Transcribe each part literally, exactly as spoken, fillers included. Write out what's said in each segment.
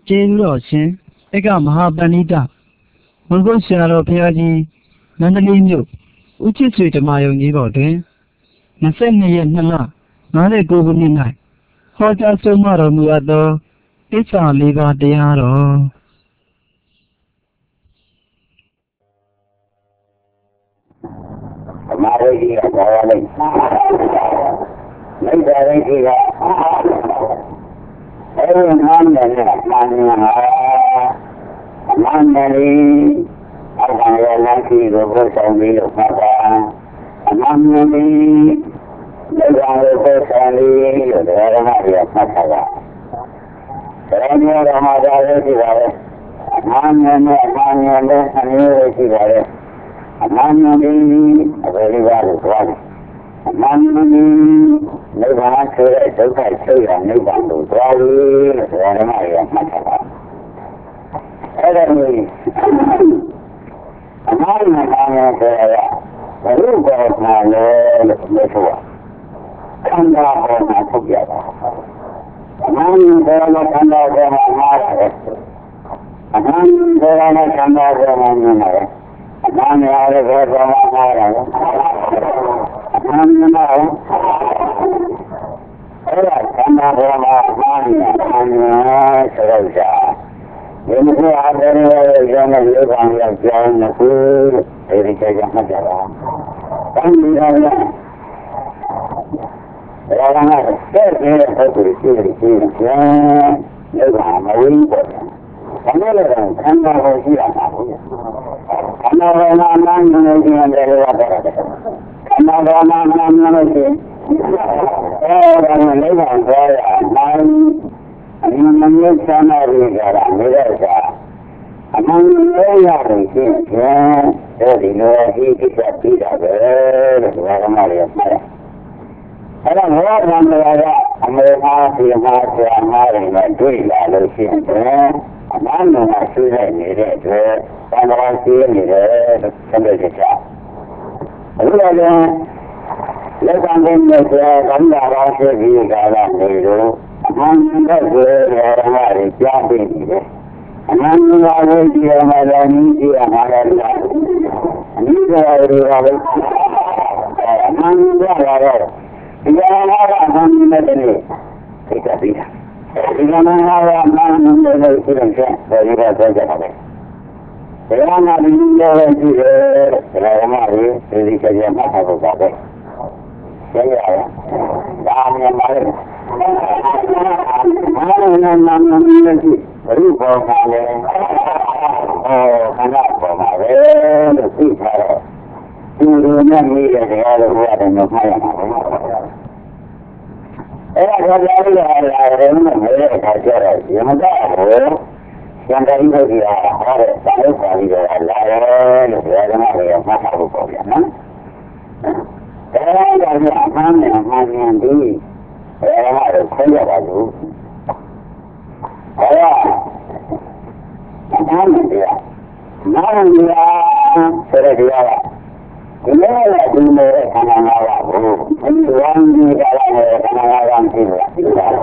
ကျေးဇူးတော်ရှင်ဧကမဟာပဏိတမွန်ဂုတ်ဆရာတော်ဘုရားကြီးမန္တလေးမြို့ဦးချစ်ဆွေဓမ္မယုံကြီးပေါ်တွင်ยี่สิบสองရက်နှစ်လห้าสิบเก้าခုနှစ်၌ဟောကြားဆုံးမတော်မူအပ်သောသစ္စာလေးပါးတရားတော်ဓမ္မရိပ်ကြီးကပေါ်လာလိုက်မိစ္ဆာရိပ်ကြီးကအဲဒီနာမည်နဲ့မှန်မှာအမှန်တည်းအဘံရောလမ်းကြီးကိုဘုဆောင်ပြီးတော့မှတ်ပါအမှန်တည်းဒီကောင်ကိုဘုဆောင်ပြီးလို့တရားဓမ္မတွေကမှတ်တာကတရားဓမ္မဓမ္မသာလို့ရှိပါလေအမှန်နဲ့အမှန်နဲ့အမျိုးတွေရှိပါလေအမှန်တည်းအဘယ်လိုပါလို့ပြောလဲအမှန်တည်းနိဗ္ဗာန်ဆိုတဲ့ဒုက္ခချုပ်ရနိဗ္ဗာန်ကိုသွားလို့တရားဓမ္မတွေကမှတ်တာပါအဲ့ဒါမျိုးအမှန်နဲ့အမှန်ဆိုရဘုရုကောနာလို့လို့ဆိုတာခန္ဓာဟောမှာထုတ်ပြတာအမှန်ဆိုရခန္ဓာဟောမှာမှားတယ်အမှန်ဆိုရခန္ဓာဟောမှာမြင်တယ်အမှန်ရတယ်ဘယ်တော့မှမှားတယ်အမှန်နဲ့အဲ့ဒါခန္ဓာဟောမှာမှားတယ်အမှန်ဆိုတော့ဒီလိုအားဖြင့်လည်းရောင်းတဲ့လောကရောက်ကြောင်းနဲ့ကိုအဲဒီကြကြမှတ်ကြတာ။တန်ဒီရလည်းဒါကလည်းတဲ့တဲ့ပုဂ္ဂိုလ်ရှိတယ်ရှိတယ်။လောကမဝိဘော။ဒါနဲ့လည်းခန္ဓာကိုရှိရမှာဘူး။ခန္ဓာကနာနာနေနေတယ်လို့ပြောတာ။ခန္ဓာကနာနာနေနေတယ်။အဲဒါနဲ့လောကပြောရအောင်အမှန်မျိုးဆန္ဒတွေကြတာနေတဲ့ကအမှန်မျိုးရတယ်ရှင်းတယ်အဲဒီလိုဒီကိစ္စပြီးတာပဲလို့ဒီကမှလည်းဆက်တယ်အဲ့တော့ဘောဓံတရားကအမေအားဒီမှာဆရာမတွေနဲ့တွေ့လာလို့ရှင်းတယ်အမှန်မှန်ဆွေးနေနေတဲ့အတွက်သံဃာရှိနေတယ်လို့ဆက်လို့ကြတယ်အခုလည်းလက်ခံတဲ့ဆရာကံတာပါရှိပြီးကြတာနေလို့အမှန်နဲ့ဆိုရတာတွေကြားပြီးနေတယ်အမှန်ကလည်းဒီမှာလည်းနည်းကြည့်ရမှာလည်းအနည်းကလေးပါပဲအမှန်ကလည်းဒီကနေ့ကအမှန်နဲ့တည်းသိတာပြီးတာဒီကနေ့ကအမှန်နဲ့လည်းသိတယ်ဆိုတော့ဒီကတော့ကြတာပဲဒါမှမဟုတ်ဒီလိုပဲကြည့်တယ်ဒါမှမဟုတ်ဒီကိစ္စမှတ်ဖို့ပါပဲဆရာကဒါမှမဟုတ်ဘာလို့နာမနာမည်ရှိဘုဘောကလည်းအော်ခန္ဓာပေါ်မှာပဲလို့သိထားတော့ဒီလိုနဲ့မိတဲ့တရားတွေဘုရားတော်မှာမှားရမှာပဲအဲ့ဒါကြောင့်လည်းလာတယ်နဲ့မဲတဲ့အခါကျတော့ယမကဘောကျန်တဲ့ဒီကဟောတဲ့သာလို့ပါပြီးတော့လာတယ်လို့ဘုရားတော်မှာလည်းမှားတာဖို့ပေါ့ဗျာနော်အဲ့ဒါကြောင့်အမှန်နဲ့အမှန်နဲ့ဒီအဲ့ဒါကိုခွင့်ရပါလို့အဲ့ဒါအမှန်တရားနာမည်ဆိုတဲ့တရားကဒီလိုလည်းဒီလိုခန္ဓာငါးပါးကိုဒီဝမ်းကြီးကလည်းခန္ဓာငါးပါးရှိတယ်ဒါလည်းဘယ်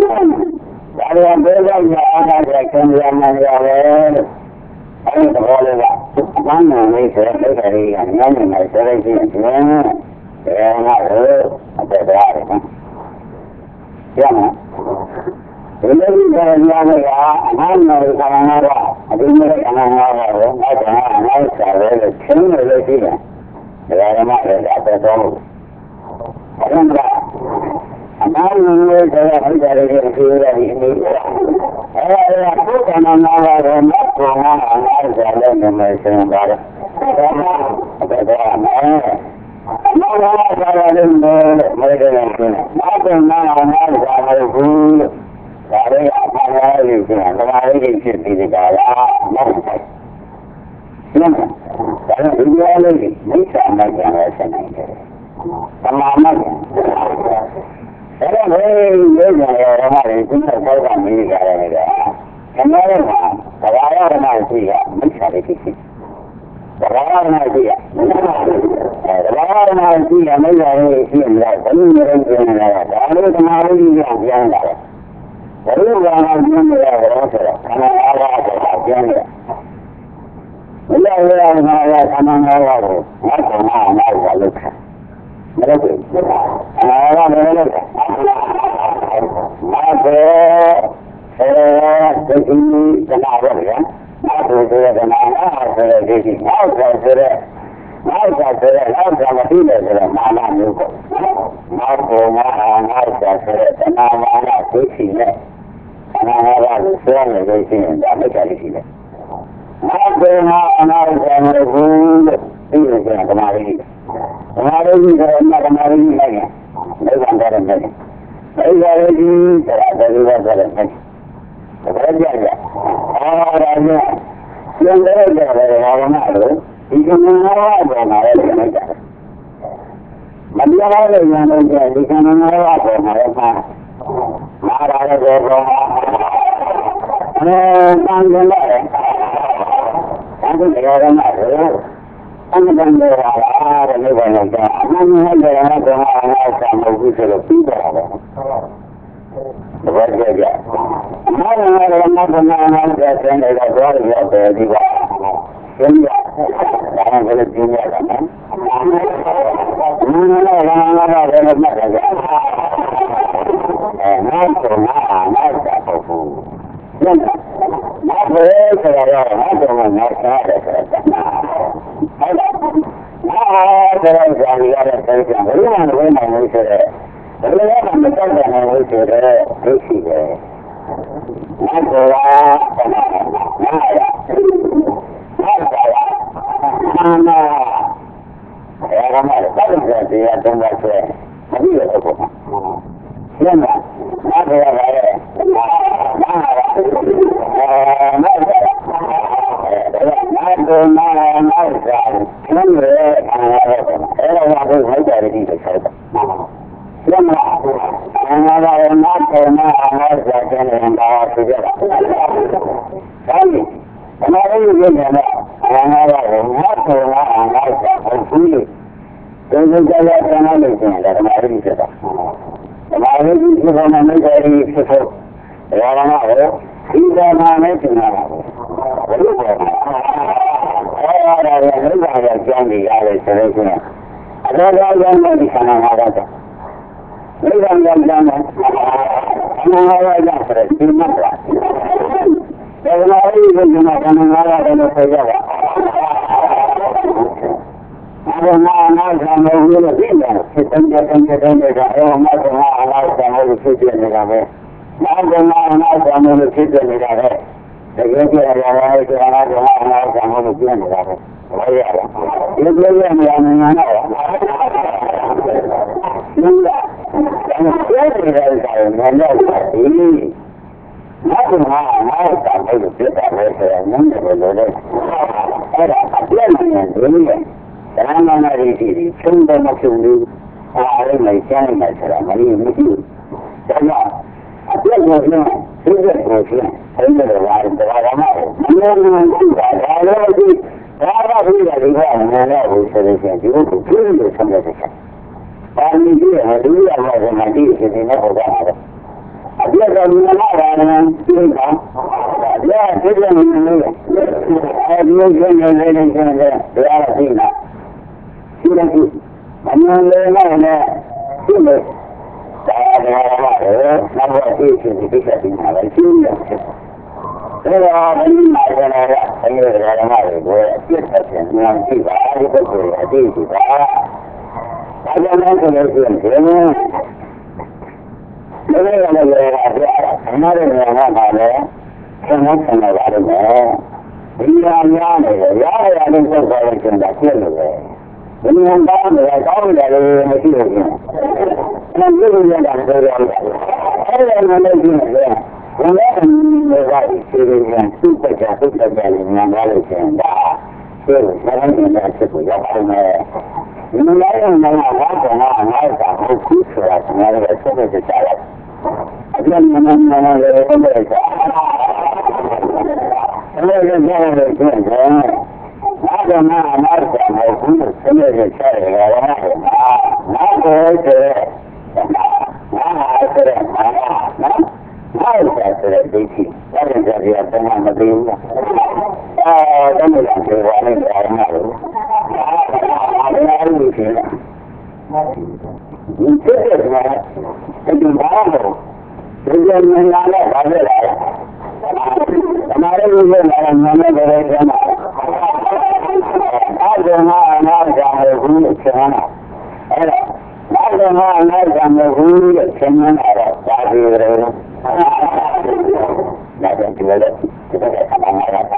လိုလဲအားသာတဲ့ခံရမှန်းရတယ်အဲ့ဒီဘောလေးကဘန်းနာလေးဆိုတဲ့အခါလေးကညနေမှဆိုတဲ့ချင်းဒီလိုတယ်ငါတို့အတက်တရားတယ်နော်ရမယ်ဒီလိုမျိုးကြားရတာအမှန်နဲ့ခန္ဓာငါးပါးအဒီမဲ့ခန္ဓာငါးပါးကိုငါကငါ့စားရဲလို့ရှင်းလို့ရှိတယ်ဒါကမှလည်းအတက်တော်လို့အဲ့ဒါအမှန်နဲ့ဆိုတဲ့ဥစ္စာတွေကိုသိရတဲ့ဒီနေ့အဲ့ဒါကဘုရားနာမတော်ကိုမကောင်းအောင်အားစားလို့နေမယ်ဆိုရင်ပါတော့ဒါမှအတက်တော်မယ်ဘာသာကြားရတယ်လို့မရတဲ့ကိစ္စ။ဘာကြောင့်နာအောင်အားစားမလို့ဘူးလို့ဒါလည်းအမှားလေးကိုသမားလေးဖြစ်ပြီးကြတာမဟုတ်ဘူး။နော်။ဒါကဒီလိုလေးမိစ္ဆာမိုက်ကြတယ်ဆက်နိုင်တယ်။သမားမိုက်တယ်။ဒါတော့လေဒီလိုရရမှာဒီကုသဆောက်ကမိကြရတယ်ကွာ။ကျွန်တော်တို့ကဘာသာရမှာရှိရမိစ္ဆာလေးဖြစ်ဖြစ်ဘာသာရမှာရှိရဘာသာရမှာရှိရမိစ္ဆာလေးရှိရင်လည်းဘယ်လိုမျိုးလဲဆိုတာဒါလို့သမားလေးကြီးကပြောင်းလာတယ်။ဘယ်လိုဘာမှမင်းမရတော့ဆိုတော့ခန္ဓာ၅ပါးဆိုတာကျင်းတယ်ဘုရားရဲ့နာရခန္ဓာ၅ပါးကိုငါ့ကောင်ငါ့ငါ့ကလုပ်တာမလုပ်ဘူးအာရမလုပ်တာငါတော့အဲဒါဒီကနာရရငါတို့ရဲ့ကနာငါဆိုတဲ့ဒီငါဆိုတဲ့ငါဆိုတဲ့ငါကမသိတယ်ဆိုတော့မာနမျိုးပေါ့ငါကောင်ငါငါဆိုတဲ့ကနာမာနသိရှိနေနာမဘာလို့ဆိုရလဲလို့ရှိရင်ဒါမိတ်ကလေးရှိတယ်။ငါပေငါအနာရံလို့ဘူးလို့သိရကြတယ်ဓမ္မလေး။ဓမ္မလေးကြီးကတော့ဓမ္မလေးကြီးလိုက်ရင်မိတ်ကံကြတယ်မယ်။မိတ်ကလေးကြီးဆိုတာဒါလေးပဲဆိုတယ်မယ်။ဒါကြကြ။အာရဏကျန်တဲ့ကြတယ်ဘာမှမလို့ဒီကနေ့တော့ဘာမှလည်းမကြဘူး။မတရားလည်းရံလို့ကြဒီကနေ့တော့ဘာမှလည်းမမာရာရဲ့ဘောအဲတန်ကြလဲတန်ကြရရမှာလို့အမှန်တန်ကြရတာလည်းဘာလို့လဲအမှန်တန်ကြရတာကအနာဆံမဟုတ်ဘူးဆိုတော့ပြီးတာပဲဘာကြကြမာရာရဲ့မဘနာနာတဲ့ဆင်းတွေကတော့ရတယ်ဒီကဆင်းရဒါမှလည်းကျင်းရတာနော်မင်းလည်းဘာမှမလုပ်နဲ့မှတ်တယ်အဲနောက်တော့ငါနောက်တော့ဘူး။ဒါနဲ့ဘယ်ဆိုရတော့ငါတော့ငါစားတယ်ဆိုတာ။ဟုတ်လား။ငါတော့ကြာရတဲ့စိတ်ကဘယ်လိုမှမဝင်နိုင်ဘူးဆိုတော့ဘယ်လိုမှမတောက်နိုင်ဘူးဆိုတော့ဒုရှိတယ်။ငါတော့ငါငါရ။ငါတော့ငါနာအဲဒါမှတော့တောက်ကြတရားတုံးပါဆိုရင်မပြီးတော့ဘူး။ကျန်တာငါပြောရပါတယ်ငါငါအဲငါငါတို့နာငါကြာကျန်တယ်အဲဒါကဘုရားကြရည်တွေဆက်တာကျန်တာငါကငါတော့နာတော်နာငါကြာကျန်တယ်ဘာဖြစ်ကြလဲဒါကြီးအနာရည်ကြီးနေတော့ငါကတော့ငါတော်နာငါကြာဟုတ်ဘူးလေဒီလိုကြရတဲ့နာလို့ကျန်တယ်ဓမ္မရည်ဖြစ်တာဓမ္မရည်ဒီကနေ့မိတ်ရည်ဖြစ်ဖို့ရဟနာကိုဒီကနေ့နဲ့ကျင်လာတာဘယ်လိုလဲအဲဒါလည်းမိဘရဲ့ကြောင်းကြီးရတယ်ဆိုလို့ရှိရင်အတော်တော်ကြောင်းဒီခန္ဓာငါးပါးတော့မိဘရဲ့ကြောင်းနဲ့ခန္ဓာငါးပါးကြောင့်ဆိုတဲ့ဒီမှာတော့ဓမ္မရည်ကိုဒီမှာခန္ဓာငါးပါးကိုဆိုကြတာအဲ့ဒါငါငါဆံလို့လို့ပြင်တယ်စစ်တမ်းကြမ်းကြမ်းကြမ်းအဲမှာကငါငါဆံလို့ဖြစ်ပြနေတာပဲငါကငါငါဆံလို့ဖြစ်ပြနေတာပဲတကယ်ကြရတာလည်းကငါငါငါဆံလို့ပြင်နေတာပဲဘာရလဲဒီလိုရနေရနေငါတော့ဒီလားဒီလိုရတယ်ဆိုရင်ငါတော့ဒီငါကငါငါဆံလို့ဖြစ်တာပဲဆိုရင်ငါလည်းလို့လေအဲ့ဒါအပြည့်နဲ့ဒီလိုဒါမှမဟုတ်ဒီချုံတော့မချုံဘူးအားလည်းမကျန်နိုင်ဆိုတာမလို့မရှိဘူးဒါကြောင့်အပြည့်ကိုလည်းသိတဲ့ကိုရှိတယ်အဲ့ဒါကဒါကမှမလို့မရှိတာဒါလည်းဒီဒါကဒီကဒီကငါလည်းဟိုဆိုလို့ရှိရင်ဒီလိုကိုပြည့်လို့ဆံရတဲ့ပါဠိကြီးကဒီရမှာကမှဒီအင်းနဲ့ဟောတာအပြည့်ကလည်းမလာတာနဲ့သိတာဒါသိတယ်မလို့အဲဒီလိုကျနေနေနေတယ်ဒါကသိတာဒီလိုအမှန်လည်းလည်းဒီလိုဒါကလည်းနောက်တော့သိချင်ဒီကိစ္စဒီမှာလည်းရှင်းရတယ်ဒါကဘယ်လိုမှလည်းလည်းအဲဒီကလည်းမဟုတ်ဘူးအပြစ်သက်တယ်ဉာဏ်ရှိပါအဲဒီပုဂ္ဂိုလ်အတိတ်ရှိပါဒါကြောင့်လည်းဆိုလို့ရှိရင်ဒီလိုဒါလည်းလည်းအမှားတွေများတာလည်းဆန်းဆန်းလာပါတယ်ဒီဟာများနေတယ်ရရတဲ့ပုဂ္ဂိုလ်ကကျန်တာဖြစ်လို့ပဲဒီမှာတောင်းတယ်တောင်းတယ်လည်းမရှိဘူး။အဲ့ဒီလိုရတာဆိုတော့အဲ့ဒါလည်းလည်းဒီမှာဘယ်လိုလဲဒီလိုကသူ့ပတ်ကြသူ့ပတ်ကြလည်းညာပါလို့ကျန်တာ။ဆိုတော့မရမ်းတဲ့ချက်ကိုရောက်အောင်မယ်။ဒီလိုလည်းငါကဘာကငါငါကဟုတ်ခုဆိုတာငါလည်းဆက်ဆက်ကြရတယ်။အဲ့ဒီမှာငါလည်းဘယ်လိုလဲ။အဲ့ဒါလည်းကြားရတယ်ကျန်တယ်။ဘာကမှအမှားတယ်မဟုတ်ဘူးဆင်းရဲချရတယ်ငါကငါကိုယ်တည်းငါဟာတဲ့ငါနော်ငါ့တဲ့ဒိဋ္ဌိအဲ့ဒါကြရတဲ့မသိဘူးအာတမ်းလို့ပြောရရင်ဒါမှမဟုတ်အားလုံးလို့ရှိရင်ဒီစိတ်ကဒီမှာတော့ဒီကြမ်းနေလာတော့ဘာလဲလဲအမှားလို့ပြောနေတာညနေကြတဲ့ကျမ်းမှာအားလုံးကအနာကြောင့်ဘူးဆင်းနေတာအဲ့ဒါအားလုံးကအနာကြောင့်ဘူးဆင်းနေတာတော့သာဒီရယ်ဒါကြောင့်ဒီလိုလေဒီလိုအမှန်တရားရာ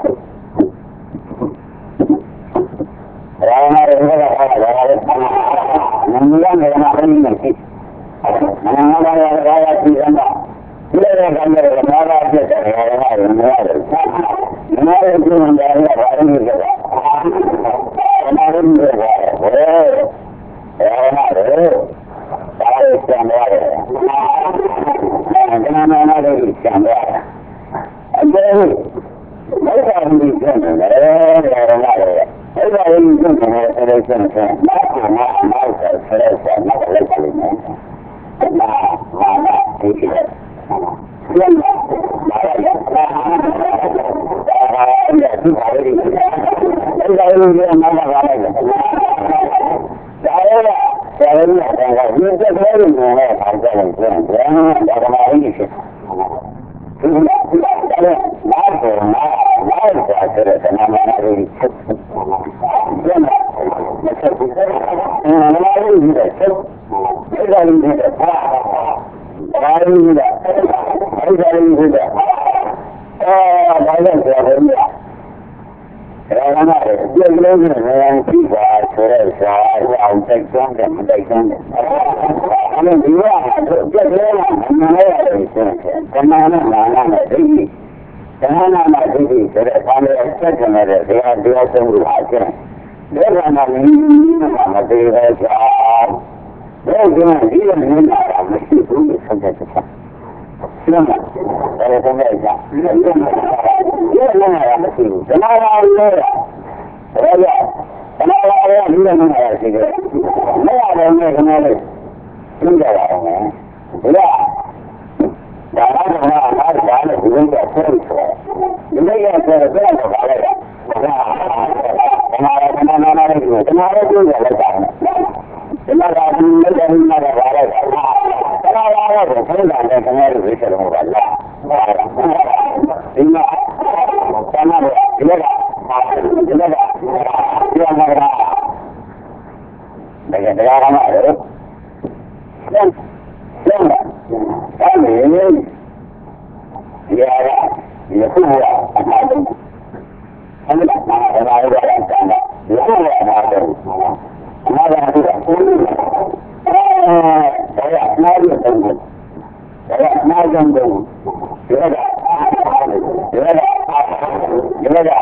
မရင်းကလည်းဟာလာတယ်နမရနေမှာဘယ်နည်းနဲ့နမရရရရကြည့်ရမှာဒီလိုကံရရနာတာဖြစ်တယ်ရရရနာတယ်နာရကျင်းတယ်ရဘာလို့လဲနာရင်းတယ်ဘယ်ရနာတယ်ဒါလည်းကျန်ရတယ်ကနာနာနာလေးကျန်ရတယ်အဲ့ဒါဘယ်လိုလဲကျန်တယ်ရရနာတယ်အဲ့ဒါလေးကျန်တယ်အဲ့ဒါကျန်တယ်ဘာကမှမဟုတ်တယ်ဆရာဆရာမဟုတ်ဘူးနာနာနာဒီကိစ္စကျန်တယ်ဒါလည်းဒါကအဲ့ဒါသူ့ဘာလဲအဲ့ဒါလေးကနာနာပါလိုက်တယ်ဒါလည်းဒါလည်းဒါလည်းဒီစက်လေးတွေနဲ့ပေါင်းကြတယ်ကျန်တယ်ဒါကမှအင်းရှိဒီလိုလည်းနားပေါ်မှာနားကြတဲ့ကနာမနာလေးချက်ကျန်တယ်ချက်ပြီးတယ်နာမလေးကြီးတဲ့ချက်အဲ့ဒါလေးတဲ့ဘာဘာလေးတဲ့အဲ့ဒါလေးတဲ့အာဒါလည်းပြောတယ်ရရနာတယ်ဒီလိုမျိုးနဲ့လည်းကြည့်ပါဆိုတော့ဆရာအောင်တိုက်တွန်းတယ်မတိုက်တွန်းတယ်အဲ့ဒါဒီကကြက်လဲနားရတယ်ဆိုတော့ကနာနာနာနာဒိဋ္ဌိကနာနာနာဒိဋ္ဌိဆိုတဲ့ဘာလဲဆက်ကြနေတဲ့တရားတရားဆုံးလို့အကျဉ်းဒါကနာမင်းမသေးပဲကြာဒါကဒီလိုမျိုးနာတာမရှိဘူးဆက်ကြချက်ကျမ်းပါဒါလည်းတော့ကြာဒီလိုမျိုးနာတာမရှိဘူးကနာနာလို့ရဒါရကနာနာရဒီလိုမျိုးနာရရှိတယ်မရတယ်နဲ့ကနာလေးသိကြပါအောင်ဒါဒါကလည်းအားအားလည်းဒီလိုကဆက်ပြီးဆိုဒီလိုရဆိုတော့ဘယ်လိုပါလဲဒါကနာနာနာနာလေးကိုကနာလေးကိုရလိုက်တာဒီမှာကဒီလိုလည်းနာတာပါလိုက်တာကနာလာတော့ဘယ်လိုလဲကနာလေးကိုဆက်လို့ပါလားဒီမှာကနာလေးဒီလိုကဒီလိုကဒီမှာကဒါကတရားကမှလည်းကျန်ကျန်တယ်အဲ့ဒီဒီရရဒီခုရအမှားတယ်အဲ့ဒါကဘာလို့လဲကျန်တယ်ဒီခုရအမှားတယ်အမှားတယ်အဲ့ဒါအဲ့ဒါအမှားတယ်အဲ့ဒါအမှားတယ်ဒီကဒီကဒီကဒီကအဲ့ဒါအဲ့ဒါ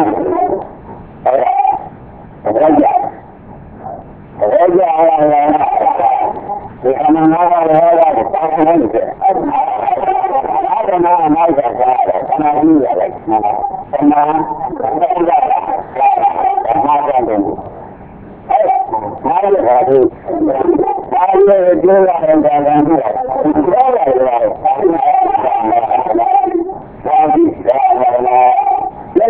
အဲ့ဒါဒီကနေ့နားရရတာတောင်းနေတယ်အဲ့ဒါအားလုံးနားကြတာကနာကြီးရတယ်နားနားနားနားကြတယ်အဲ့နားရတာဒီနားရကြိုးရတယ်ကလည်းဒီလိုရတယ်ဒါဒီဒါလာလဲ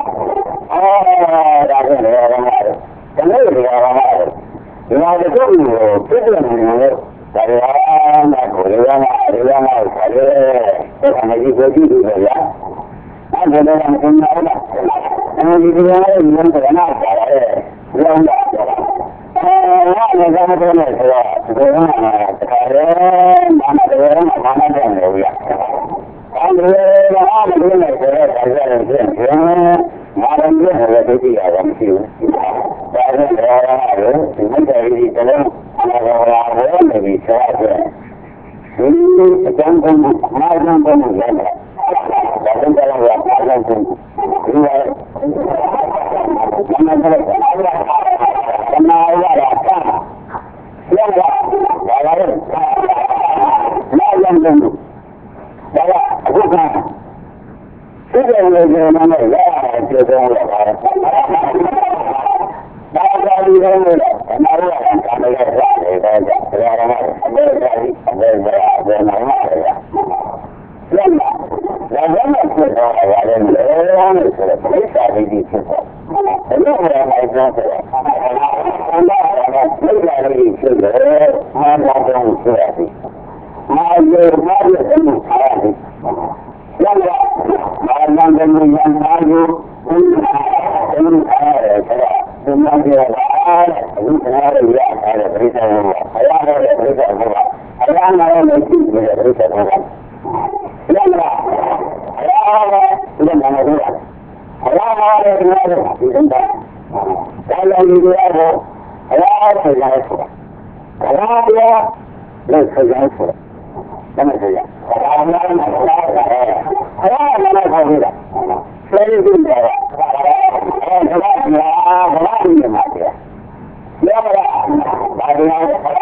အာဒါကလည်းရမှာတယ်ဒါလည်းရမှာတယ်ဒီမှာတချို့ကိုပြည့်စုံနေတယ်ဒါရအောင်မှာကိုရအောင်မှာရအောင်မှာဆက်ရဲဒါမှဒီကိုကြည့်လို့ရအဲ့ဒါလည်းမကုန်ဘူးလားအဲဒီဒီကလည်းဉာဏ်ကနားပါတယ်ရအောင်လားအဲဒါလည်းကတော့လည်းဆိုတော့ဒီကနေ့တခါရဲနာမတယ်နာမတယ်လို့ရအဲဒီလည်းအားလုံးလည်းဆိုတော့ဒါလည်းပြင်ပြင်မာရင်းရဲ့ဟောဒိဋ္ဌိရတာမရှိဘူး။ဒါနဲ့တော့ရတယ်ဒီမိတ္တရီကလည်းဘာသာဝေနေပြီဆိုတော့ဒီအကျဉ်းကုန်မာရင်းကုန်ရတယ်။ဒါလည်းတော့ရပါတော့ဒီကနာမည်ကနာရတာကလောကဘာလဲနာရင်းကုန်ဒါကအခုကဒီလိုမျိုးနာမည်ရကျေဆုံးရပါတယ်။ဒါကလည်းဒီလိုမျိုးအမှားရတာကလည်းရတယ်ဒါကြောင့်ဘယ်ရမှာလဲ။ဘယ်ရည်ဘယ်ရည်ဘယ်နာမည်လဲ။လက် then I put all I got in there, on it, so the police are really simple. And then when I got it, I'm not going to put that in there, I'm not going to put that in. My dear mother is in Paris. Young, my London young mother in Paris. The mother of Paris, we can have a young Paris, we can have a young Paris, we can have a young Paris, we can have a young Paris. Young, I don't know what. Allah is another reason that Allah is the other. Allah is the other. Allah is the other. Let me say that. Allah is the other. Allah is the other. So you do that. Allah is the other. Allah is the other. Ya Allah. Allah is the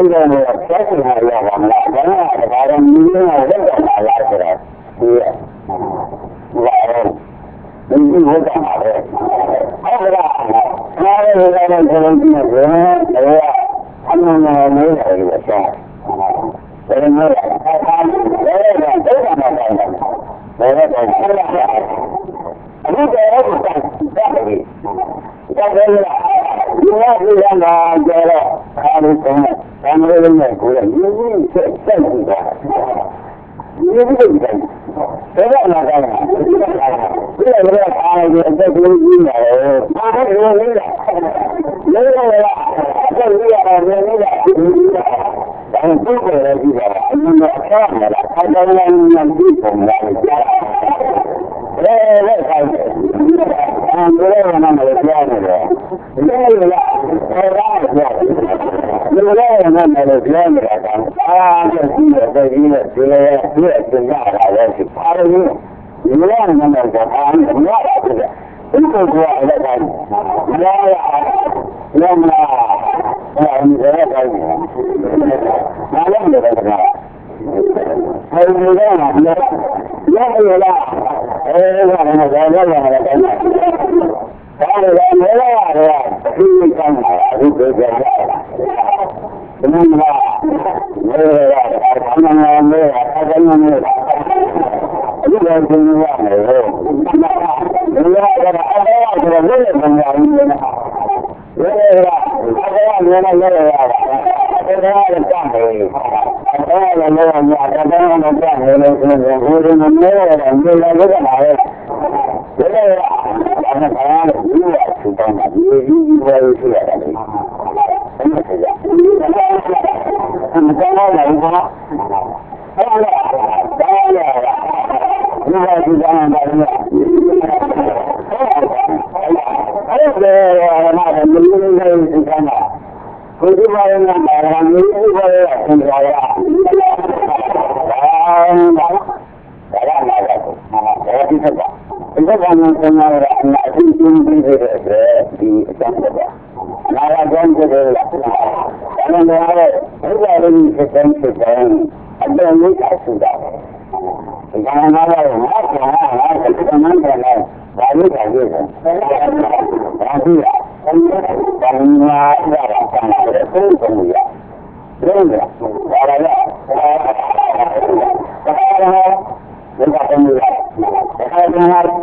တယ်လို့ဆက်နေရတာမလားဒါကဒါတော့မြင်နေတယ်တော့မလားဆိုတော့ဒီဘာလို့ဒီလိုကမှာလဲဟုတ်လားနားရရတဲ့ဘုရားကြီးကဘယ်လိုအမှန်မှန်နေတယ်လို့ပြောတယ်ဘယ်လိုလဲအခါဘယ်လိုလဲဘယ်လိုလဲဘယ်လိုလဲအခုတော့ဟုတ်တယ်ဒါပဲဒါပဲလားဒီမှာပြန်လာကြတော့ခါလို့ဆုံးတယ်ဒါမျိုးလေးနဲ့ကိုယ်ကယူပြီးဆက်ဆက်ပြီးတာယူပြီးတယ်ဒါကနားတယ်ဒီလိုမျိုးအားရတဲ့အသက်ကြီးကြီးနေတယ်ဘာလို့လဲလဲလဲလဲလားအဲ့ဒီရတယ်လဲလဲဒါကိုကိုယ်လည်းကြည့်ပါအမှန်တော့အခါမှာလားအခါတိုင်းလည်းဉာဏ်ကြည့်ပုံလားကြားလဲလဲခိုင်းတယ်အမ်ဘယ်လိုမှမလုပ်ရဘူးလေလဲလားအဲ့ဒါကြောင့်ဒီလိုလည်းမလုပ်ရနေတာကအားကျကြည့်တဲ့ဒီလိုဒီလိုဒီလိုသင်ရတာလည်းဒီအားလုံးဒီလိုလည်းမလုပ်ကြအားမရဘူးလေဒီလိုကလည်းတိုင်းလာရလာမလားအဲ့ဒီလည်းတိုင်းနားလည်းလည်းကအဲ့ဒီလည်းလည်းလည်းရလားအဲ့ဒါကလည်းဒါလည်းလည်းတိုင်းဒါလည်းလည်းလည်းရတယ်ဒီကောင်းတာအခုပြောကြတယ်ဒီမှာလည်းရတယ်အမှန်မှန်လည်းအတိုင်းမှန်လည်းဒီလိုသင်ရတယ်ဟဲ့ဒီလိုရတာအဲ့ဒါကလည်းလည်းမများဘူးလေလေရအဲ့ဒါကလည်းလည်းရရတာအဲ့ဒါကလည်းကြတယ်အဲ့ဒါလည်းလည်းများတယ်အဲ့ဒါလည်းကြတယ်လို့ဆိုရင်ဘယ်လိုမျိုးလဲဒီလိုလည်းကလည်းလေရအဲ့ဒါကလည်းဒီလိုသူတောင်းတာဒီဒီဘယ်လိုရှိရတာလဲအဲ့ဒါကအဲ့ဒါကလည်းဘာအဲ့ဒါဒါလည်းဒီလိုဒီကံပါတယ်အဲ့ဒါအဲ့ဒါလည်းမလို့လည်းဒီကံပါကိုဒီမှာလည်းမာရမီဒီဘာလဲဆင်ကြရဒါဒါဒါလာတာဒါဒီကပါဒီကံနဲ့ဆင်ရတာအနာအသိကျင်းပြီးတဲ့အတွက်ဒီအကျမ်းပါနာရကြောင့်ကြည့်တယ်အဲ့ဒါလည်းဘုရားလေးစတဲ့စတဲ့အတန်လေးကဆူတာဒီကံနာရတော့ငါကငါကဒီကံနဲ့လည်းဒါလေးကလေးပဲဒါကြည့်ရဘယ်လိုဘာညာရတာကံတယ်ဘယ်လိုလုပ်ရလဲဘယ်လိုဘာလဲဘာလဲဘယ်လိုလုပ်ရလဲဘာလဲဘာလဲဘာလဲ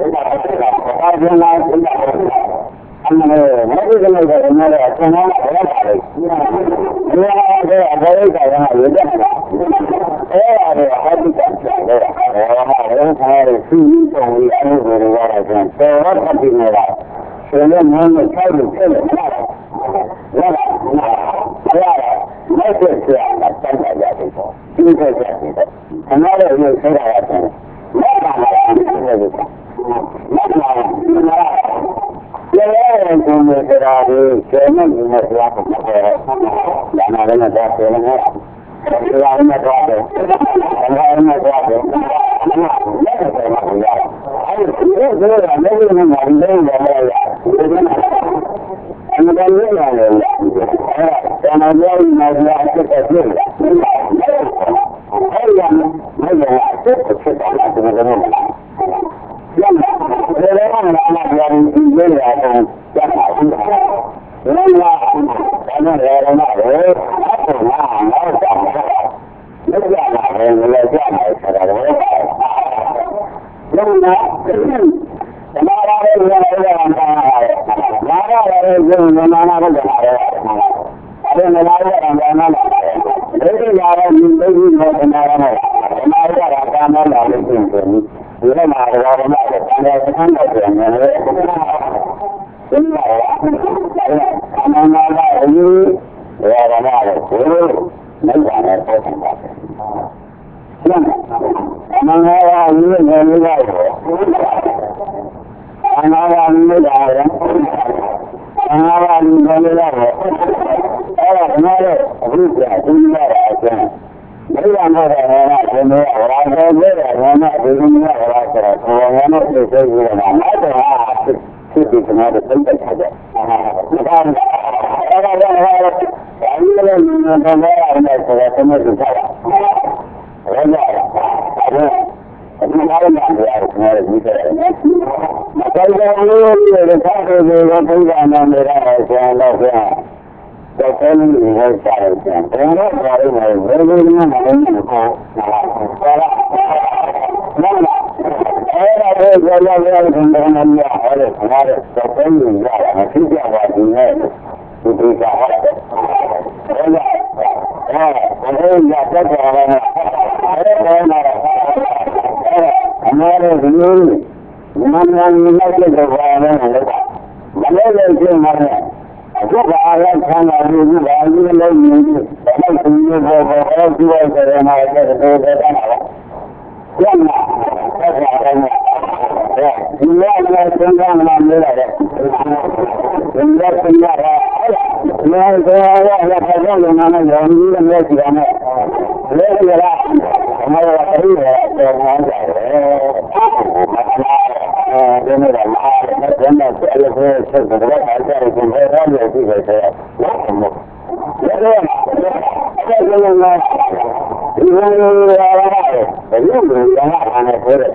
အမှန်ပဲမဟုတ်ဘူးလည်းလည်းငါလည်းအကျဉ်းသားဘာလဲလဲဒီဟာကအဘိဓိကရဟရတဲ့အဲ့ဒါတွေဟာဒီကံတယ်ဘာမှလည်းခါရစီပုံကြီးအမှုတွေရတာဆိုတော့တော့ဒီနေတာဆယ်နဲ့ငါးနဲ့၆လို့ဖြစ်နေတယ်ရလားရလားမိုက်တဲ့ဆရာကတန်းကြရတယ်ပေါ့ဒီလိုကြတယ်ခဏလေးရုပ်ဆရာရတယ်မတ်ပါလားဒီလိုပဲမတ်ပါလားကျေရင်ကိုယ်နဲ့တရားတွေကျေနဲ့ဒီနဲ့တရားကိုပြောတယ်။ဒါနာလည်းတော့ပြောနေတယ်။တရားနဲ့တော့တယ်။တရားနဲ့တော့တယ်။လက်နဲ့တော့မရဘူး။အဲဒီလိုလိုလည်းလည်းမနိုင်ဘူးလည်းရတယ်။ဒီကနေ့အမှန်တည်းရတယ်။အဲဒါကျွန်တော်ပြောနေတယ်အစ်စ်ပြည့်တယ်။အဲဒီကမဟုတ်ဘူးအစ်စ်ဖြစ်တာကဒီလိုမျိုး။ကျန်တယ်ဘယ်လိုမှမလာကြဘူးဒီလိုရအောင်ကျန်တာရှိတယ်ဘယ်လိုလဲဒါနဲ့လည်းတော့လည်းအခုငါငါတောင်းတာလက်ရတာလည်းလည်းကြားတယ်ဆိုတာလည်းလုံးဝဓမ္မရာရဲ့ဉာဏ်နဲ့အောင်တာငါရရဲ့ဉာဏ်နဲ့နာနာလို့ကြားတယ်အဲ့ဒါလည်းလည်းအောင်တာနာဒိဋ္ဌိရာရဲ့ဒီဒိဋ္ဌိကိုဓမ္မရာနဲ့ဓမ္မရာကကာမလာလို့ရှိရင်ဒီလိုမှာတော့ဓမ္မရာကိုဆန်းတဲ့ဆန်းတဲ့ဉာဏ်နဲ့ဒီမှာအမှန်မှန်ပါအရေးရတာလည်းဘယ်လိုနိုင်ပါလဲပုံစံပါကျန်အမှန်မှန်ပါအရေးနဲ့လည်းရတယ်အမှန်မှန်ပါအရေးရတယ်အမှန်မှန်ပါအရေးလည်းရတယ်အဲ့ဒါကလည်းအခုကျဒီရတာအကျဉ်းဘယ်လိုလဲတော့ဘယ်လိုလဲဘာလို့လဲဘာလို့လဲဘာလို့လဲဆိုတော့ဘယ်လိုလဲသိသိနေတာမဟုတ်ဘူးဖြစ်ပြီးကျွန်တော်တို့သိတဲ့ခါကျအဲ့ဒါအဲ့ဒါလည်းဘာလို့လဲဘာလို့လဲနဲ့ဆိုတာသမတ်သူထားတာဘယ်လိုလဲဒီမှာလည်းတရားကိုနားရပြီးတယ်။မကိုယ်ကလေးတွေထားတယ်ဆိုတော့ဘုရားနာမည်ရတယ်ဆရာတော်ကတော့တယ်လို့ပြောကြတယ်။ဘယ်လိုပါလဲဘယ်လိုလဲမလည်းမဟုတ်ဘူး။ဟုတ်လား။အဲ့ဒါကိုကြောက်ရတဲ့ဘုရားနာမည်ရတယ်ခါရတယ်တော့တယ်လို့ရတယ်မဖြစ်ကြပါဘူးနဲ့ဒီဒီကဟုတ်တယ်။အဲ့ဒါအဲ့ဒါဘယ်လိုရတတ်ကြလဲ။အဲ့ဒါအမှားလို့ဒီလိုမန္တန်နောက်တဲ့ဘာလဲလို့မလဲလို့ရှင်းမှာလေအခုကအားရဆန်းလာလို့ဒီဘာလို့လဲနေတယ်ဘာလို့ဒီလိုဘောဘောဒီလိုဆိုရမှာလဲတော့တော့တာလားကျန်တာဆက်ရအောင်ဒီလိုလည်းသင်္ကန်းမှာနေရတယ်ဒီလိုသင်ရတာလည်းတော့ရရတဲ့ဘုရားနာမည်ရောဒီလိုမျိုးရှိတယ်လေလေလားအမှားတော့တည်းရဲ့တော့မှန်းကြတယ်အဲဒီနေ့ကမားတဲ့ကျန်တဲ့အဲ့လိုပဲဆက်ကြတယ်အားကြတယ်ကိုယ်ရောလည်းရှိတယ်ဆိုတော့ဟုတ်တယ်လေလေအဲ့ဒါကလည်းဒီလိုမျိုးရရတယ်ဘယ်လိုလဲကျွန်တော်အနေနဲ့ပြောတယ်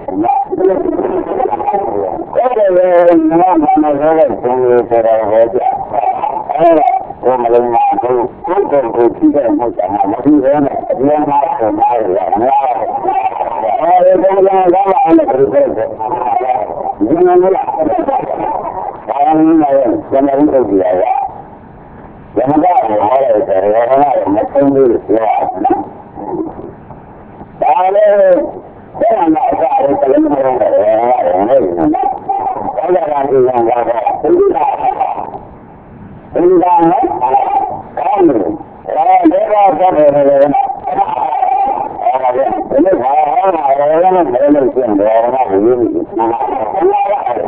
အဲ့ဒါလည်းငါမှမပြောတဲ့ဘုရားဆိုတာဟောကြအဲ့ဒါဘုမလုံးမှာကိုယ်ကိုယ်ကိုကြည့်တဲ့မှုကမပြီးရဲနဲ့အပြန်မှာဆိုမှာရတယ်အဲဒီကလည်းတော့အဲ့ဒါကိုပြောတယ်ဒီမှာလည်းဘာမှမလုပ်ကျွန်တော်တို့ကြည့်ရတာဘယ်မှာလဲဟောတယ်ဆိုတော့ဘာမှမသိဘူးပြောတာဒါလည်းဘယ်မှာအစားအသောက်လည်းမလုပ်ဘူးအဲ့ဒါကဒီကကတော့ဒီကဒီကနော်ကောင်းတယ်အဲဒါကတော့တယ်လေအဲ့ဒါကဒီလိုပါဟာလည်းမလုပ်လို့ရှိရင်တော့ဘာမှမလုပ်ဘူးအဲ့ဒါကဒီကအဲ့ဒါကဒီ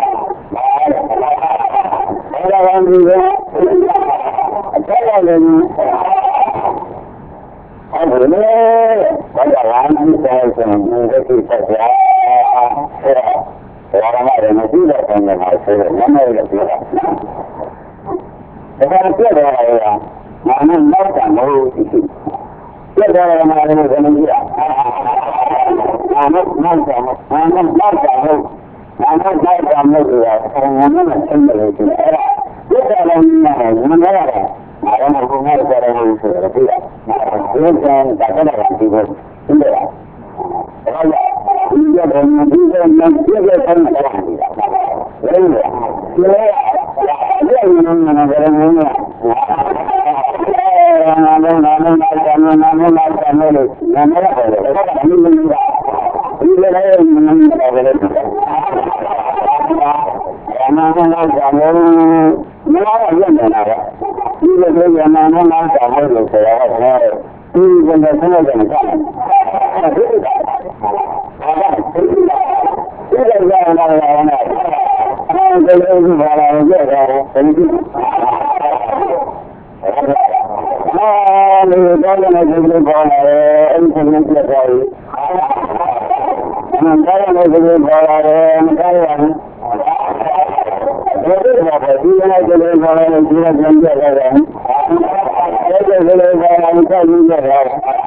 ကအကျဉ်းလည်းအဲ့ဒါလေဘာသာလာပြီးတဲ့ဆိုရင်ဒီကိစ္စကအဲ့ဒါဘာမှမလုပ်ဘူးတဲ့အဲ့ဒါဆိုရင်မမလို့ပြောတာဒါကပြည့်တယ်ဟာမာနနောက်တာမဟုတ်ဘူးပြည့်တယ်မာနလည်းဘယ်လိုကြည့်အာမနောက်တာမာနနောက်တာမဟုတ်မာနနောက်တာမဟုတ်ဆိုတာဆံရမ်းနဲ့ဆင်းတယ်လို့ပြောအဲ့ဒါပြည့်တယ်လည်းမရတယ်မရတယ်မာနကဘုရားကြတယ်လို့ဆိုတော့ပြည့်တယ်ဒီကံဒါကလည်းဒီလိုသိတယ်အဲ့ဒါဒီကတော့ဒီကံနဲ့ပြည့်တဲ့ဆံရမ်းတယ်လေလေဒီလိုအဲ့ဒီမှာငါလည်းငါလည်းနာမည်နာမည်နာမည်နာမည်နာမည်နာမည်နာမည်လို့နာမည်ရတယ်အဲ့ဒါကလည်းမင်းကဒီလိုလည်းနာမည်ရတယ်နာမည်နာမည်နာမည်နာမည်နာမည်ဒီလိုလည်းနာမည်နာမည်လို့ဆိုတာကဒီကနေ့ဆက်နေတယ်ကအဲ့ဒါဒီလိုလည်းနာမည်နာမည်ဒီလိုမျိုးဘာလာကြတယ်အဲဒီအာလေတော့လည်းဒီလိုပေါ်လာတယ်အဲဒီကနေ့ပြသွားပြီအမှန်တရားလည်းဒီလိုပေါ်လာတယ်မကောင်းပါဘူးဒီလိုပါဒီနေ့ဒီလိုပေါ်လာတယ်ဒီလိုပြန်ပြလာတယ်အဲဒီလိုလိုပေါ်လာတယ်ဆက်ပြီးရတယ်